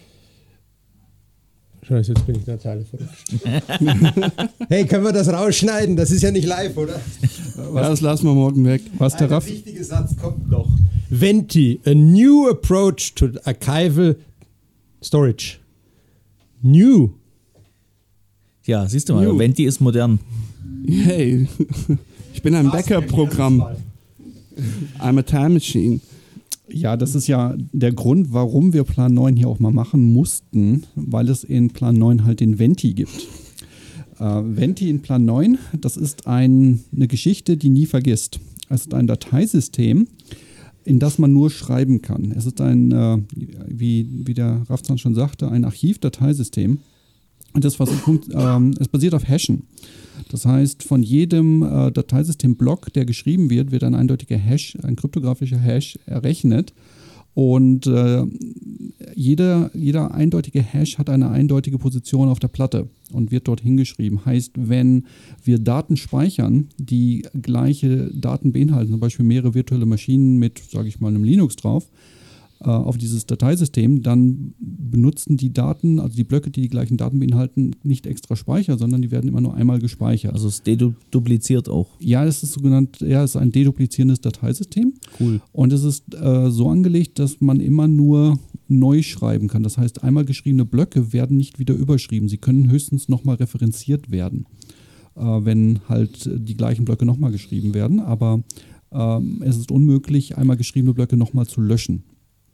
Scheiße, jetzt bin ich in der Zeile verrutscht. Hey, können wir das rausschneiden? Das ist ja nicht live, oder? Ja, das lassen wir morgen weg. Was der Der Raff, wichtige Satz kommt noch. Venti, a new approach to archival storage. New. Ja, siehst du mal, New. Venti ist modern. Hey, ich bin ein Backup-Programm. I'm a time machine. ja, das ist ja der Grund, warum wir Plan neun hier auch mal machen mussten, weil es in Plan neun halt den Venti gibt. Äh, Venti in Plan neun, das ist ein, eine Geschichte, die nie vergisst. Es ist ein Dateisystem, in das man nur schreiben kann. Es ist ein, äh, wie, wie der Rafzan schon sagte, ein Archivdateisystem. Und das, was ähm, es basiert auf Hashen. Das heißt, von jedem äh, Dateisystemblock, der geschrieben wird, wird ein eindeutiger Hash, ein kryptografischer Hash errechnet. Und äh, jeder, jeder eindeutige Hash hat eine eindeutige Position auf der Platte und wird dort hingeschrieben. Heißt, wenn wir Daten speichern, die gleiche Daten beinhalten, zum Beispiel mehrere virtuelle Maschinen mit, sage ich mal, einem Linux drauf, äh, auf dieses Dateisystem, dann benutzen die Daten, also die Blöcke, die die gleichen Daten beinhalten, nicht extra Speicher, sondern die werden immer nur einmal gespeichert. Also es dedupliziert auch. Ja, es ist sogenannt, ja, es ist ein deduplizierendes Dateisystem. Cool. Und es ist äh, so angelegt, dass man immer nur neu schreiben kann. Das heißt, einmal geschriebene Blöcke werden nicht wieder überschrieben. Sie können höchstens nochmal referenziert werden, äh, wenn halt die gleichen Blöcke nochmal geschrieben werden. Aber ähm, es ist unmöglich, einmal geschriebene Blöcke nochmal zu löschen.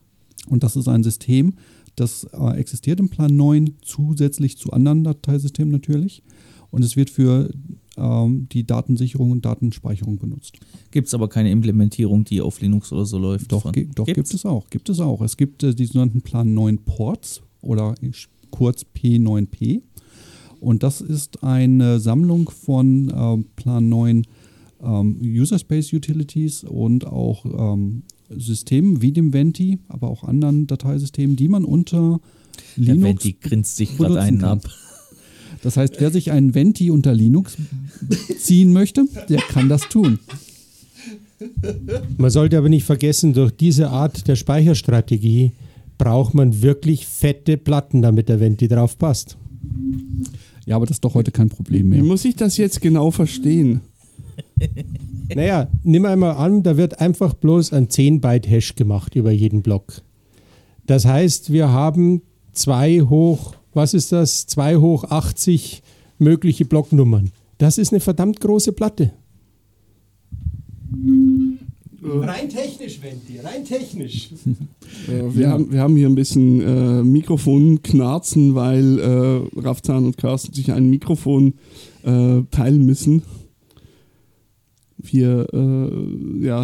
Und das ist ein System, das äh, existiert im Plan neun, zusätzlich zu anderen Dateisystemen natürlich. Und es wird für ähm, die Datensicherung und Datenspeicherung benutzt. Gibt es aber keine Implementierung, die auf Linux oder so läuft? Doch, von- ge- doch gibt Gibt's? es auch. Gibt es auch. Es gibt äh, die sogenannten Plan neun Ports oder kurz P neun P. Und das ist eine Sammlung von ähm, Plan neun ähm, User Space Utilities und auch ähm, Systemen wie dem Venti, aber auch anderen Dateisystemen, die man unter Der Linux Venti grinst sich gerade benutzen einen kann. ab. Das heißt, wer sich einen Venti unter Linux ziehen möchte, der kann das tun. Man sollte aber nicht vergessen, durch diese Art der Speicherstrategie braucht man wirklich fette Platten, damit der Venti drauf passt. Ja, aber das ist doch heute kein Problem Wie mehr. muss ich das jetzt genau verstehen? Naja, nimm einmal an, da wird einfach bloß ein zehn Byte Hash gemacht über jeden Block. Das heißt, wir haben zwei hoch, was ist das? zwei hoch achtzig mögliche Blocknummern. Das ist eine verdammt große Platte. Rein technisch, Venti, rein technisch. Äh, wir, haben, wir haben hier ein bisschen äh, Mikrofonknarzen, weil äh, Rafzan und Carsten sich ein Mikrofon äh, teilen müssen. Wir, äh, ja,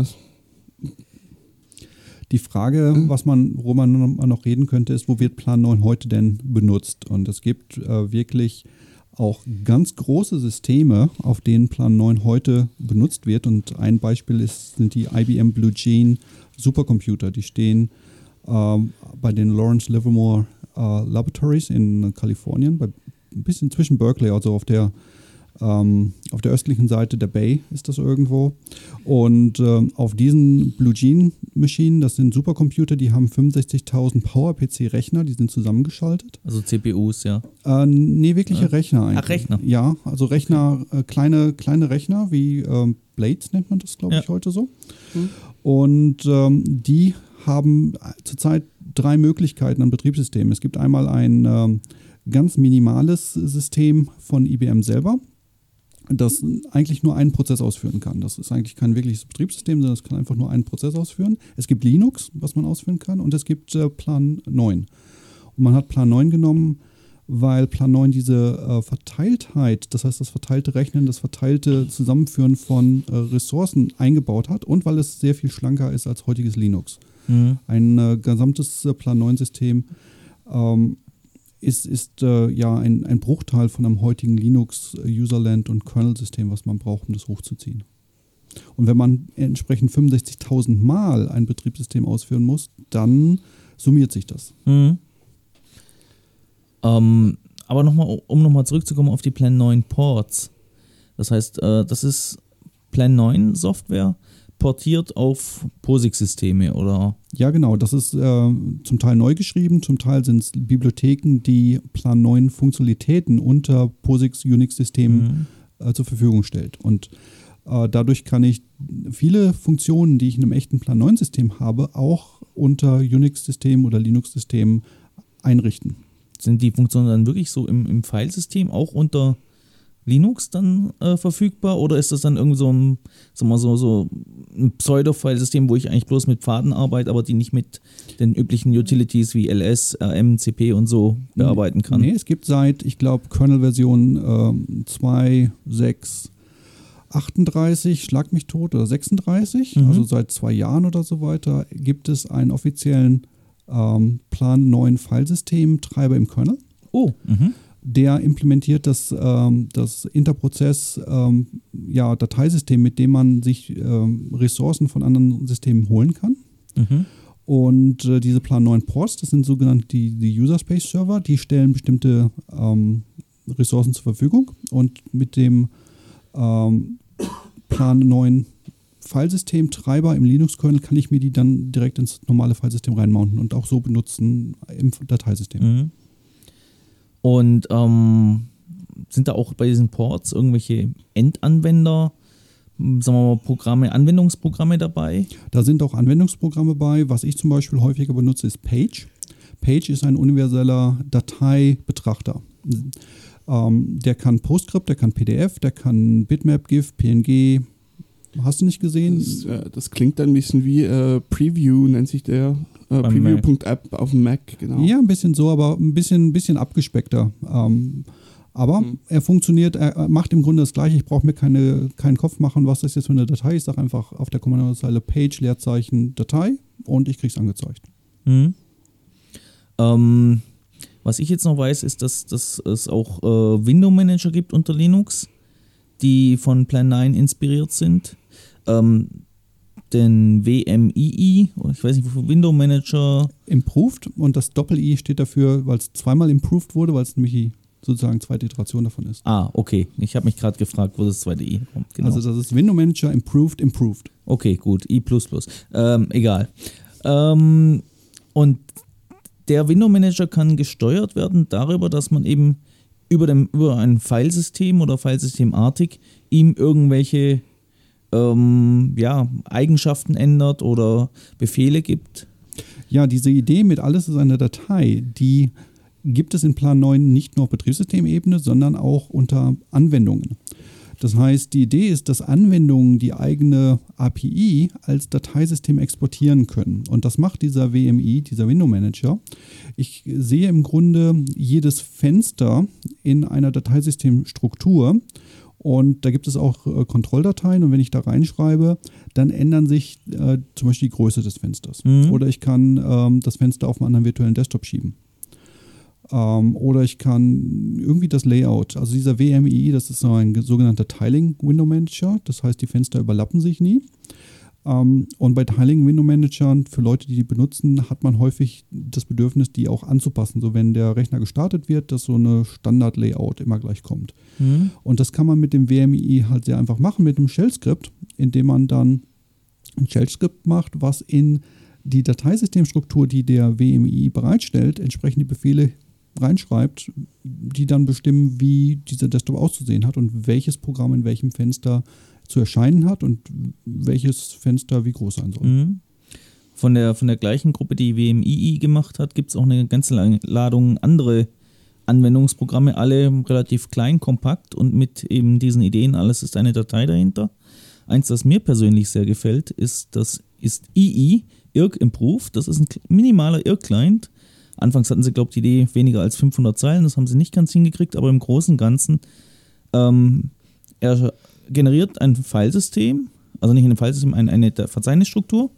Die Frage, was man, worüber man noch reden könnte, ist, wo wird Plan neun heute denn benutzt? Und es gibt äh, wirklich auch ganz große Systeme, auf denen Plan neun heute benutzt wird. Und ein Beispiel ist, sind die I B M Blue Gene Supercomputer. Die stehen ähm, bei den Lawrence Livermore äh, Laboratories in Kalifornien, bei, ein bisschen zwischen Berkeley, also auf der Ähm, auf der östlichen Seite der Bay ist das irgendwo. Und ähm, auf diesen Blue Gene Maschinen, das sind Supercomputer, die haben fünfundsechzigtausend Power-P C-Rechner, die sind zusammengeschaltet. Also C P Us, ja. Äh, nee, wirkliche Ja. Rechner eigentlich. Ach, Rechner. Ja, also Rechner, äh, kleine, kleine Rechner, wie ähm, Blades nennt man das, glaube Ja. ich, heute so. Und ähm, die haben zurzeit drei Möglichkeiten an Betriebssystemen. Es gibt einmal ein ähm, ganz minimales System von I B M selber, das eigentlich nur einen Prozess ausführen kann. Das ist eigentlich kein wirkliches Betriebssystem, sondern es kann einfach nur einen Prozess ausführen. Es gibt Linux, was man ausführen kann, und es gibt äh, Plan neun. Und man hat Plan neun genommen, weil Plan neun diese äh, Verteiltheit, das heißt das verteilte Rechnen, das verteilte Zusammenführen von äh, Ressourcen eingebaut hat und weil es sehr viel schlanker ist als heutiges Linux. Mhm. Ein äh, gesamtes äh, Plan neun System ähm, ist, ist äh, ja ein, ein Bruchteil von einem heutigen Linux äh, Userland und Kernel-System, was man braucht, um das hochzuziehen. Und wenn man entsprechend fünfundsechzigtausend Mal ein Betriebssystem ausführen muss, dann summiert sich das. Mhm. Ähm, aber nochmal, um nochmal zurückzukommen auf die Plan neun Ports. Das heißt, äh, das ist Plan neun Software portiert auf POSIX-Systeme, oder? Ja, genau. Das ist äh, zum Teil neu geschrieben, zum Teil sind es Bibliotheken, die Plan neun Funktionalitäten unter POSIX-Unix-Systemen mhm. äh, zur Verfügung stellt. Und äh, dadurch kann ich viele Funktionen, die ich in einem echten Plan neun System habe, auch unter Unix-Systemen oder Linux-Systemen einrichten. Sind die Funktionen dann wirklich so im, im Filesystem auch unter Linux dann äh, verfügbar, oder ist das dann irgend so ein, sagen wir so, so ein Pseudo-Filesystem, wo ich eigentlich bloß mit Pfaden arbeite, aber die nicht mit den üblichen Utilities wie L S, R M, C P und so bearbeiten kann? Nee, es gibt seit, ich glaube, Kernel-Version äh, zwei Punkt sechs achtunddreißig, schlag mich tot, oder sechsunddreißig, mhm. also seit zwei Jahren oder so weiter, gibt es einen offiziellen ähm, Plan neun Filesystem-Treiber im Kernel. Oh, mhm. Der implementiert das, ähm, das Interprozess ähm, ja, Dateisystem, mit dem man sich ähm, Ressourcen von anderen Systemen holen kann. Mhm. Und äh, diese Plan neun Ports, das sind sogenannte die, die User Space Server, die stellen bestimmte ähm, Ressourcen zur Verfügung. Und mit dem ähm, Plan neun Filesystem-Treiber im Linux-Kernel kann ich mir die dann direkt ins normale Filesystem reinmounten und auch so benutzen im Dateisystem. Mhm. Und ähm, sind da auch bei diesen Ports irgendwelche Endanwender, sagen wir mal, Programme, Anwendungsprogramme dabei? Da sind auch Anwendungsprogramme bei. Was ich zum Beispiel häufiger benutze, ist Page. Page ist ein universeller Dateibetrachter. Ähm, der kann PostScript, der kann P D F, der kann Bitmap, GIF, P N G. Hast du nicht gesehen? Das, äh, das klingt ein bisschen wie äh, Preview, nennt sich der. Äh, Preview Punkt app auf dem Mac, genau. Ja, ein bisschen so, aber ein bisschen, ein bisschen abgespeckter. Ähm, aber mhm. er funktioniert, er macht im Grunde das Gleiche. Ich brauche mir keine, keinen Kopf machen, was das jetzt für eine Datei ist. Ich sage einfach auf der Kommandozeile Page, Leerzeichen, Datei und ich kriege es angezeigt. Mhm. Ähm, was ich jetzt noch weiß, ist, dass, dass es auch äh, Window Manager gibt unter Linux, die von Plan neun inspiriert sind. Ähm, den W M I I, ich weiß nicht, wofür, Window Manager. Improved, und das Doppel-I steht dafür, weil es zweimal improved wurde, weil es nämlich die sozusagen zweite Iteration davon ist. Ah, okay. Ich habe mich gerade gefragt, wo das zweite I kommt. Genau. Also das ist Window Manager Improved, Improved. Okay, gut. I plus plus. Ähm, egal. Ähm, und der Window Manager kann gesteuert werden darüber, dass man eben über, dem, über ein Filesystem oder Filesystemartig ihm irgendwelche ähm, ja, Eigenschaften ändert oder Befehle gibt. Ja, diese Idee mit alles ist eine Datei, die gibt es in Plan neun nicht nur auf Betriebssystemebene, sondern auch unter Anwendungen. Das heißt, die Idee ist, dass Anwendungen die eigene A P I als Dateisystem exportieren können. Und das macht dieser W M I, dieser Window Manager. Ich sehe im Grunde jedes Fenster in einer Dateisystemstruktur. Und da gibt es auch äh, Kontrolldateien, und wenn ich da reinschreibe, dann ändern sich äh, zum Beispiel die Größe des Fensters. Mhm. Oder ich kann ähm, das Fenster auf einen anderen virtuellen Desktop schieben. Ähm, oder ich kann irgendwie das Layout, also dieser W M I, das ist so ein sogenannter Tiling Window Manager, das heißt, die Fenster überlappen sich nie. Ähm, und bei Tiling Window Managern, für Leute, die die benutzen, hat man häufig das Bedürfnis, die auch anzupassen. So, wenn der Rechner gestartet wird, dass so eine Standard-Layout immer gleich kommt. Mhm. Und das kann man mit dem W M I halt sehr einfach machen, mit einem Shell-Skript, indem man dann ein Shell-Skript macht, was in die Dateisystemstruktur, die der W M I bereitstellt, entsprechend die Befehle reinschreibt, die dann bestimmen, wie dieser Desktop auszusehen hat und welches Programm in welchem Fenster zu erscheinen hat und welches Fenster wie groß sein soll. Mhm. Von der, von der gleichen Gruppe, die W M I I gemacht hat, gibt es auch eine ganze Ladung andere Anwendungsprogramme, alle relativ klein, kompakt und mit eben diesen Ideen, alles ist eine Datei dahinter. Eins, das mir persönlich sehr gefällt, ist das ist I I, I R C Improved. Das ist ein minimaler I R C-Client. Anfangs hatten sie, glaube ich, die Idee weniger als fünfhundert Zeilen, das haben sie nicht ganz hingekriegt, aber im Großen und Ganzen, ähm, er generiert ein Filesystem, also nicht ein Filesystem, eine, eine Verzeichnisstruktur.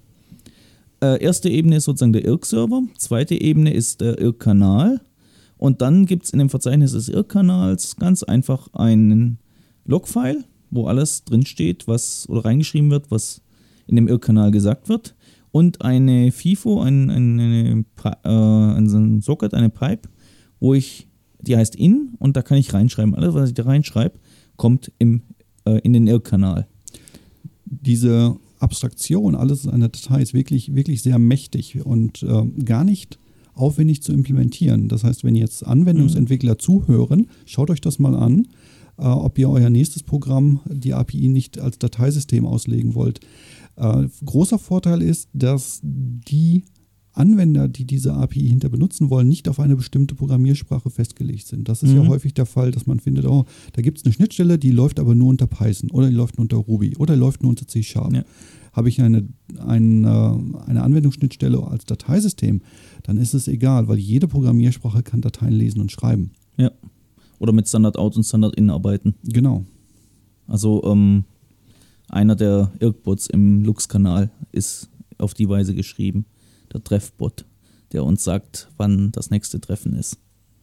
Äh, erste Ebene ist sozusagen der I R C-Server, zweite Ebene ist der I R C-Kanal, und dann gibt es in dem Verzeichnis des I R C-Kanals ganz einfach einen Logfile, wo alles drinsteht, was oder reingeschrieben wird, was in dem I R C-Kanal gesagt wird. Und eine FIFO, ein, eine, äh, ein Socket, eine Pipe, wo ich, die heißt in, und da kann ich reinschreiben. Alles, was ich da reinschreibe, kommt im, äh, in den I R C-Kanal. Diese Abstraktion, alles in einer Datei ist wirklich, wirklich sehr mächtig und äh, gar nicht aufwendig zu implementieren. Das heißt, wenn jetzt Anwendungsentwickler mhm. zuhören, schaut euch das mal an, äh, ob ihr euer nächstes Programm, die A P I, nicht als Dateisystem auslegen wollt. Äh, großer Vorteil ist, dass die Anwender, die diese A P I hinter benutzen wollen, nicht auf eine bestimmte Programmiersprache festgelegt sind. Das ist mhm. ja häufig der Fall, dass man findet, oh, da gibt es eine Schnittstelle, die läuft aber nur unter Python oder die läuft nur unter Ruby oder die läuft nur unter C Sharp. Ja. Habe ich eine, eine, eine Anwendungsschnittstelle als Dateisystem, dann ist es egal, weil jede Programmiersprache kann Dateien lesen und schreiben. Ja. Oder mit Standard-Out und Standard-In arbeiten. Genau. Also ähm, einer der Irkbots im Lux-Kanal ist auf die Weise geschrieben. Der Treffbot, der uns sagt, wann das nächste Treffen ist.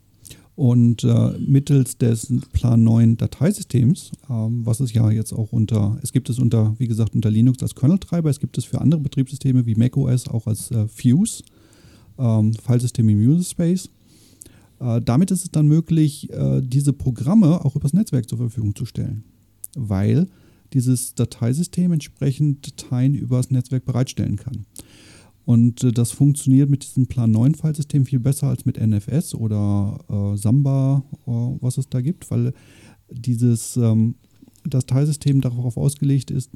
Und äh, mittels des Plan neun Dateisystems, ähm, was es ja jetzt auch unter, es gibt es unter, wie gesagt, unter Linux als Kernel-Treiber, es gibt es für andere Betriebssysteme wie macOS auch als äh, Fuse, ähm, Filesystem im User Space. Äh, damit ist es dann möglich, äh, diese Programme auch übers Netzwerk zur Verfügung zu stellen, weil dieses Dateisystem entsprechend Dateien übers Netzwerk bereitstellen kann. Und äh, das funktioniert mit diesem Plan neun Filesystem viel besser als mit N F S oder äh, Samba, äh, was es da gibt, weil dieses ähm, Dateisystem darauf ausgelegt ist,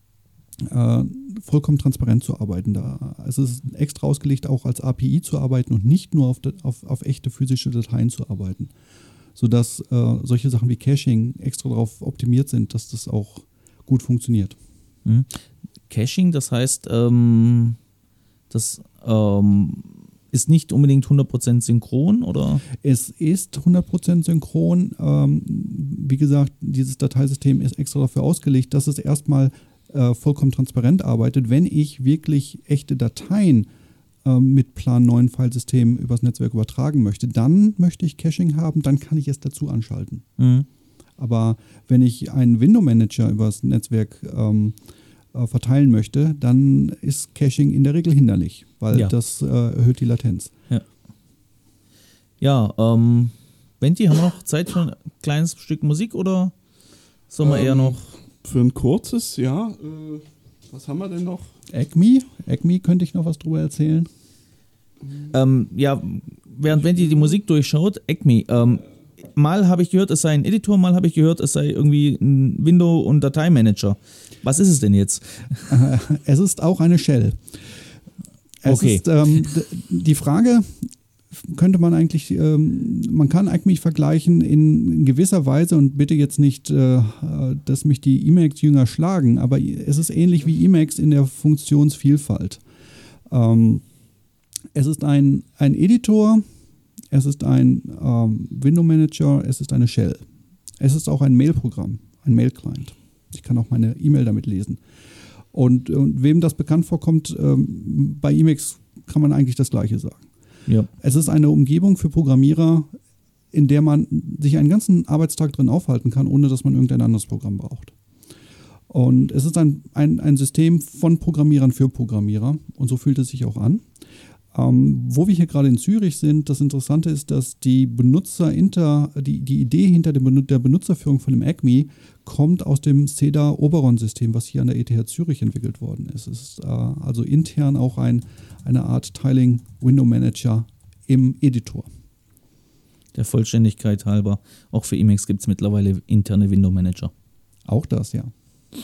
äh, vollkommen transparent zu arbeiten. Da, es ist extra ausgelegt, auch als A P I zu arbeiten und nicht nur auf, auf, auf echte physische Dateien zu arbeiten, sodass äh, solche Sachen wie Caching extra darauf optimiert sind, dass das auch gut funktioniert. Mhm. Caching, das heißt, ähm Das ähm, ist nicht unbedingt hundert Prozent synchron, oder? Es ist hundert Prozent synchron. Ähm, wie gesagt, dieses Dateisystem ist extra dafür ausgelegt, dass es erstmal äh, vollkommen transparent arbeitet. Wenn ich wirklich echte Dateien äh, mit Plan neun Filesystem übers Netzwerk übertragen möchte, dann möchte ich Caching haben, dann kann ich es dazu anschalten. Mhm. Aber wenn ich einen Window-Manager übers Netzwerk ähm, verteilen möchte, dann ist Caching in der Regel hinderlich, weil ja. das äh, erhöht die Latenz. Ja, ja ähm, Benti, haben wir noch Zeit für ein kleines Stück Musik oder sollen wir ähm, eher noch... Für ein kurzes, ja. Äh, was haben wir denn noch? Acme? Acme könnte ich noch was drüber erzählen. Ähm, ja, während Benti die Musik durchschaut, Acme, ähm, mal habe ich gehört, es sei ein Editor, mal habe ich gehört, es sei irgendwie ein Window- und Dateimanager. Was ist es denn jetzt? Es ist auch eine Shell. Es okay. ist, ähm, die Frage könnte man eigentlich, ähm, man kann eigentlich vergleichen in gewisser Weise, und bitte jetzt nicht, äh, dass mich die Emacs-Jünger schlagen, aber es ist ähnlich wie Emacs in der Funktionsvielfalt. Ähm, es ist ein, ein Editor, es ist ein ähm, Window-Manager, es ist eine Shell. Es ist auch ein Mail-Programm, ein Mail-Client. Ich kann auch meine E-Mail damit lesen. Und, und wem das bekannt vorkommt, ähm, bei Emacs kann man eigentlich das Gleiche sagen. Ja. Es ist eine Umgebung für Programmierer, in der man sich einen ganzen Arbeitstag drin aufhalten kann, ohne dass man irgendein anderes Programm braucht. Und es ist ein, ein, ein System von Programmierern für Programmierer, und so fühlt es sich auch an. Ähm, wo wir hier gerade in Zürich sind, das Interessante ist, dass die Benutzer hinter, die, die Idee hinter dem, der Benutzerführung von dem Acme kommt aus dem C E D A-Oberon-System, was hier an der E T H Zürich entwickelt worden ist. Es ist äh, also intern auch ein, eine Art Tiling-Window-Manager im Editor. Der Vollständigkeit halber, auch für Emacs gibt es mittlerweile interne Window-Manager. Auch das, ja.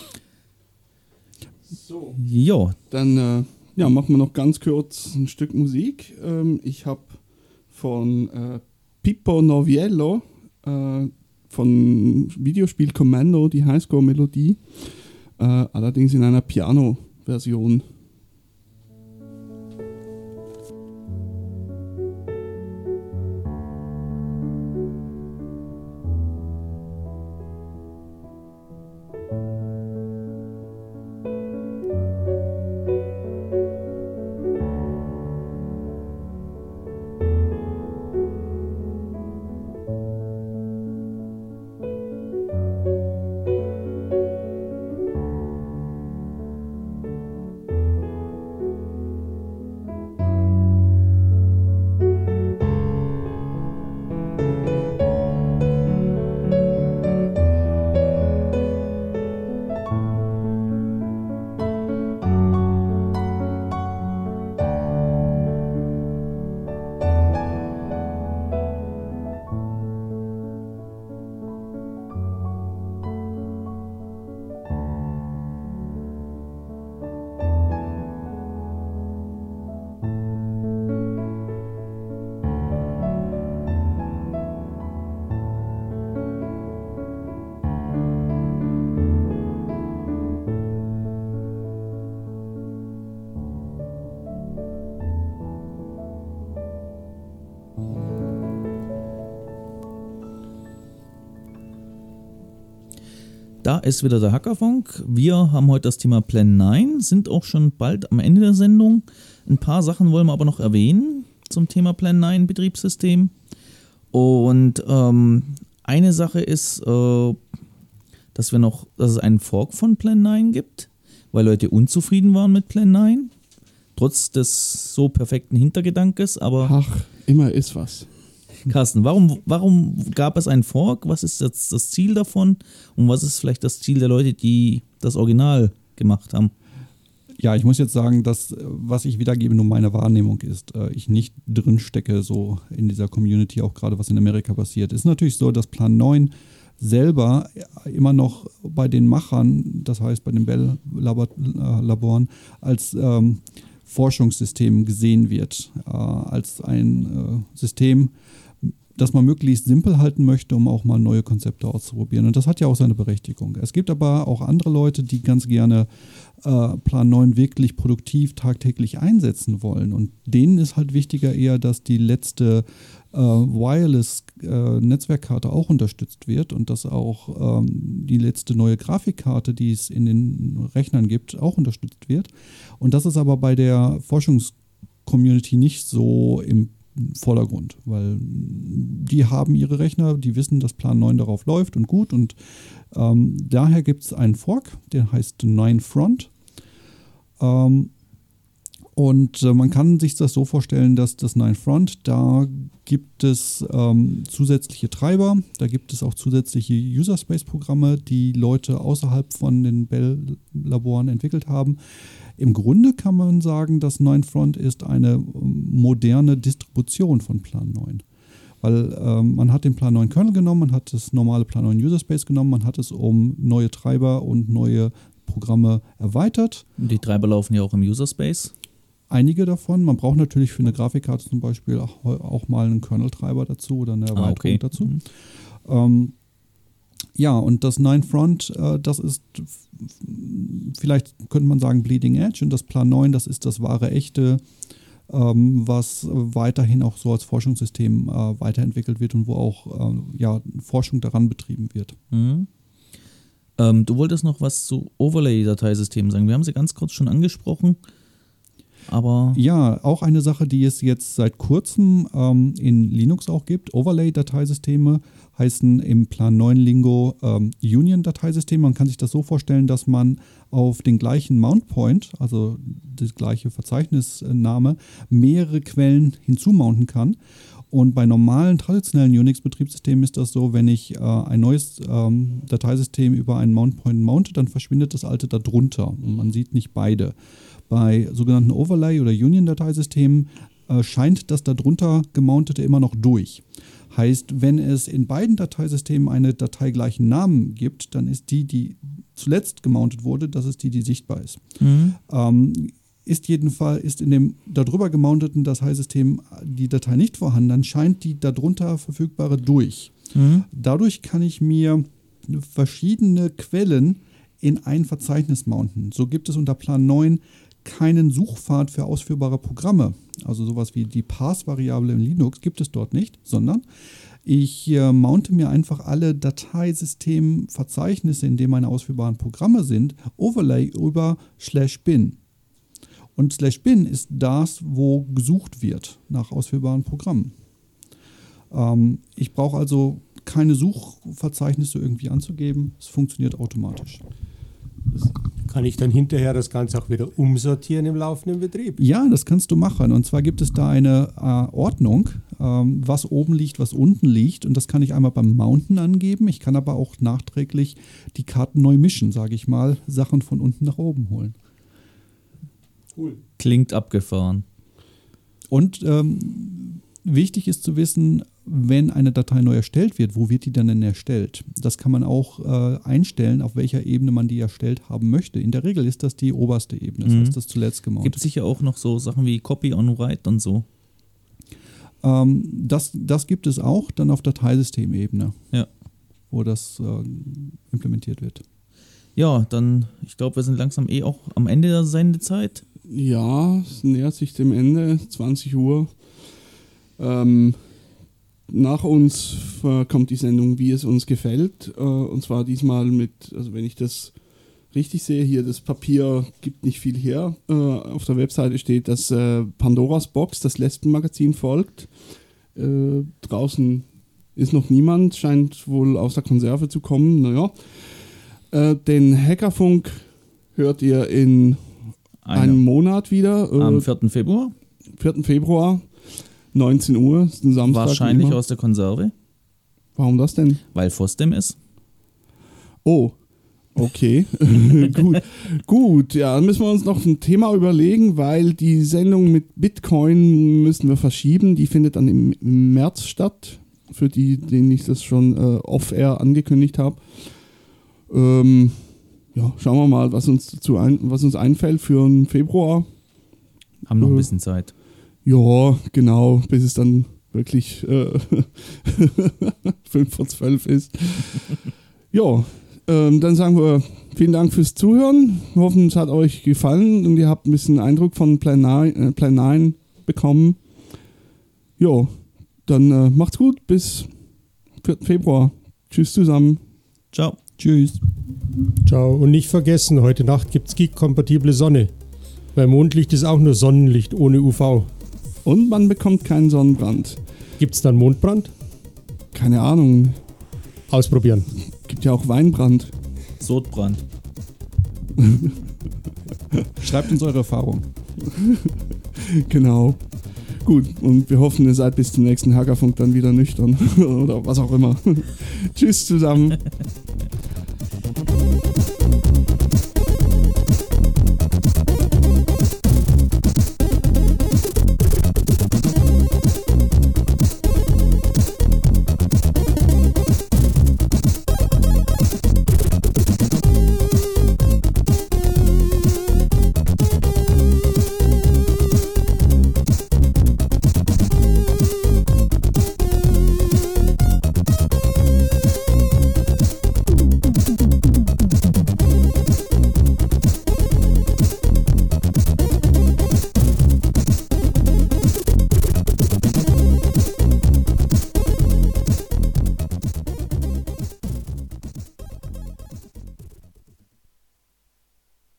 So. Jo. Dann äh Ja, machen wir noch ganz kurz ein Stück Musik. Ähm, ich habe von äh, Pippo Noviello äh, von Videospiel Commando die Highscore-Melodie, äh, allerdings in einer Piano-Version. Da ist wieder der Hackerfunk. Wir haben heute das Thema Plan neun, sind auch schon bald am Ende der Sendung. Ein paar Sachen wollen wir aber noch erwähnen zum Thema Plan neun Betriebssystem. Und ähm, eine Sache ist, äh, dass wir noch, dass es einen Fork von Plan neun gibt, weil Leute unzufrieden waren mit Plan neun, trotz des so perfekten Hintergedankes. Aber Ach, immer ist was. Carsten, warum, warum gab es einen Fork? Was ist das, das Ziel davon? Und was ist vielleicht das Ziel der Leute, die das Original gemacht haben? Ja, ich muss jetzt sagen, dass was ich wiedergebe, nur meine Wahrnehmung ist. Äh, ich nicht drin stecke so in dieser Community, auch gerade was in Amerika passiert. Ist natürlich so, dass Plan neun selber immer noch bei den Machern, das heißt bei den Bell-Laboren, als ähm, Forschungssystem gesehen wird, äh, als ein äh, System, das man möglichst simpel halten möchte, um auch mal neue Konzepte auszuprobieren. Und das hat ja auch seine Berechtigung. Es gibt aber auch andere Leute, die ganz gerne äh, Plan neun wirklich produktiv tagtäglich einsetzen wollen. Und denen ist halt wichtiger eher, dass die letzte äh, Wireless-Netzwerkkarte äh, auch unterstützt wird und dass auch ähm, die letzte neue Grafikkarte, die es in den Rechnern gibt, auch unterstützt wird. Und das ist aber bei der Forschungscommunity nicht so im Vordergrund, weil die haben ihre Rechner, die wissen, dass Plan neun darauf läuft und gut und ähm, daher gibt es einen Fork, der heißt neun Front ähm, und äh, man kann sich das so vorstellen, dass das neun Front, da gibt es ähm, zusätzliche Treiber, da gibt es auch zusätzliche User-Space-Programme, die Leute außerhalb von den Bell-Laboren entwickelt haben. Im Grunde kann man sagen, dass neun Front ist eine moderne Distribution von Plan neun. Weil ähm, man hat den Plan neun Kernel genommen, man hat das normale Plan neun User Space genommen, man hat es um neue Treiber und neue Programme erweitert. Die Treiber laufen ja auch im User Space. Einige davon. Man braucht natürlich für eine Grafikkarte zum Beispiel auch, auch mal einen Kernel-Treiber dazu oder eine Erweiterung ah, okay. dazu. Mhm. Ähm, Ja, und das neun Front, äh, das ist, vielleicht könnte man sagen, Bleeding Edge und das Plan neun, das ist das wahre, echte, ähm, was weiterhin auch so als Forschungssystem äh, weiterentwickelt wird und wo auch äh, ja, Forschung daran betrieben wird. Mhm. Ähm, du wolltest noch was zu Overlay-Dateisystemen sagen. Wir haben sie ganz kurz schon angesprochen, aber... Ja, auch eine Sache, die es jetzt seit kurzem ähm, in Linux auch gibt. Overlay-Dateisysteme heißen im Plan neun Lingo ähm, Union-Dateisysteme. Man kann sich das so vorstellen, dass man auf den gleichen Mount Point, also das gleiche Verzeichnisname, mehrere Quellen hinzumounten kann. Und bei normalen, traditionellen Unix-Betriebssystemen ist das so, wenn ich äh, ein neues ähm, Dateisystem über einen Mount Point mounte, dann verschwindet das alte da drunter und man sieht nicht beide. Bei sogenannten Overlay- oder Union-Dateisystemen äh, scheint das darunter gemountete immer noch durch. Heißt, wenn es in beiden Dateisystemen eine Datei gleichen Namen gibt, dann ist die, die zuletzt gemountet wurde, das ist die, die sichtbar ist. Mhm. Ähm, ist jedenfalls ist in dem darüber gemounteten Dateisystem die Datei nicht vorhanden, dann scheint die darunter verfügbare durch. Mhm. Dadurch kann ich mir verschiedene Quellen in ein Verzeichnis mounten. So gibt es unter Plan neun keinen Suchpfad für ausführbare Programme. Also sowas wie die Parse-Variable in Linux gibt es dort nicht, sondern ich äh, mounte mir einfach alle Dateisystemverzeichnisse, in denen meine ausführbaren Programme sind, Overlay über slash bin. Und slash bin ist das, wo gesucht wird nach ausführbaren Programmen. Ähm, ich brauche also keine Suchverzeichnisse irgendwie anzugeben. Es funktioniert automatisch. Kann ich dann hinterher das Ganze auch wieder umsortieren im laufenden Betrieb? Ja, das kannst du machen. Und zwar gibt es da eine äh, Ordnung, ähm, was oben liegt, was unten liegt. Und das kann ich einmal beim Mounten angeben. Ich kann aber auch nachträglich die Karten neu mischen, sage ich mal, Sachen von unten nach oben holen. Cool. Klingt abgefahren. Und ähm, wichtig ist zu wissen, wenn eine Datei neu erstellt wird, wo wird die dann denn erstellt? Das kann man auch äh, einstellen, auf welcher Ebene man die erstellt haben möchte. In der Regel ist das die oberste Ebene, das Mhm. heißt das zuletzt gemountet. Gibt es sicher auch noch so Sachen wie Copy on Write und so. Ähm, das, das gibt es auch dann auf Dateisystemebene, Ja. wo das äh, implementiert wird. Ja, dann, ich glaube, wir sind langsam eh auch am Ende der Sendezeit. Ja, es nähert sich dem Ende, zwanzig Uhr. Ähm, nach uns äh, kommt die Sendung Wie es uns gefällt. Äh, und zwar diesmal mit, also wenn ich das richtig sehe, hier das Papier gibt nicht viel her. Äh, auf der Webseite steht, dass äh, Pandoras Box, das Lesbenmagazin, folgt. Äh, draußen ist noch niemand, scheint wohl aus der Konserve zu kommen. Naja. Äh, den Hackerfunk hört ihr in Eine. einem Monat wieder. Äh, Am vierten Februar? vierten Februar, neunzehn Uhr, ist ein Samstag. Wahrscheinlich immer. aus der Konserve. Warum das denn? Weil Fosdem ist. Oh, okay. Gut. Gut, ja, dann müssen wir uns noch ein Thema überlegen, weil die Sendung mit Bitcoin müssen wir verschieben. Die findet dann im, im März statt, für die, denen ich das schon äh, off-air angekündigt habe. Ähm, ja, schauen wir mal, was uns dazu ein, was uns einfällt für einen Februar. Haben noch ein Äh, bisschen Zeit. Ja, genau, bis es dann wirklich äh, fünf vor zwölf ist. Ja, ähm, dann sagen wir vielen Dank fürs Zuhören. Wir hoffen, es hat euch gefallen und ihr habt ein bisschen Eindruck von Plan neun, äh, Plan neun bekommen. Ja, dann äh, macht's gut, bis vierten Februar. Tschüss zusammen. Ciao. Tschüss. Ciao. Und nicht vergessen, heute Nacht gibt's Geek-kompatible Sonne. Weil Mondlicht ist auch nur Sonnenlicht ohne U V. Und man bekommt keinen Sonnenbrand. Gibt's dann Mondbrand? Keine Ahnung. Ausprobieren. Gibt ja auch Weinbrand. Sodbrand. Schreibt uns eure Erfahrung. Genau. Gut, und wir hoffen, ihr seid bis zum nächsten Hackerfunk dann wieder nüchtern. Oder was auch immer. Tschüss zusammen.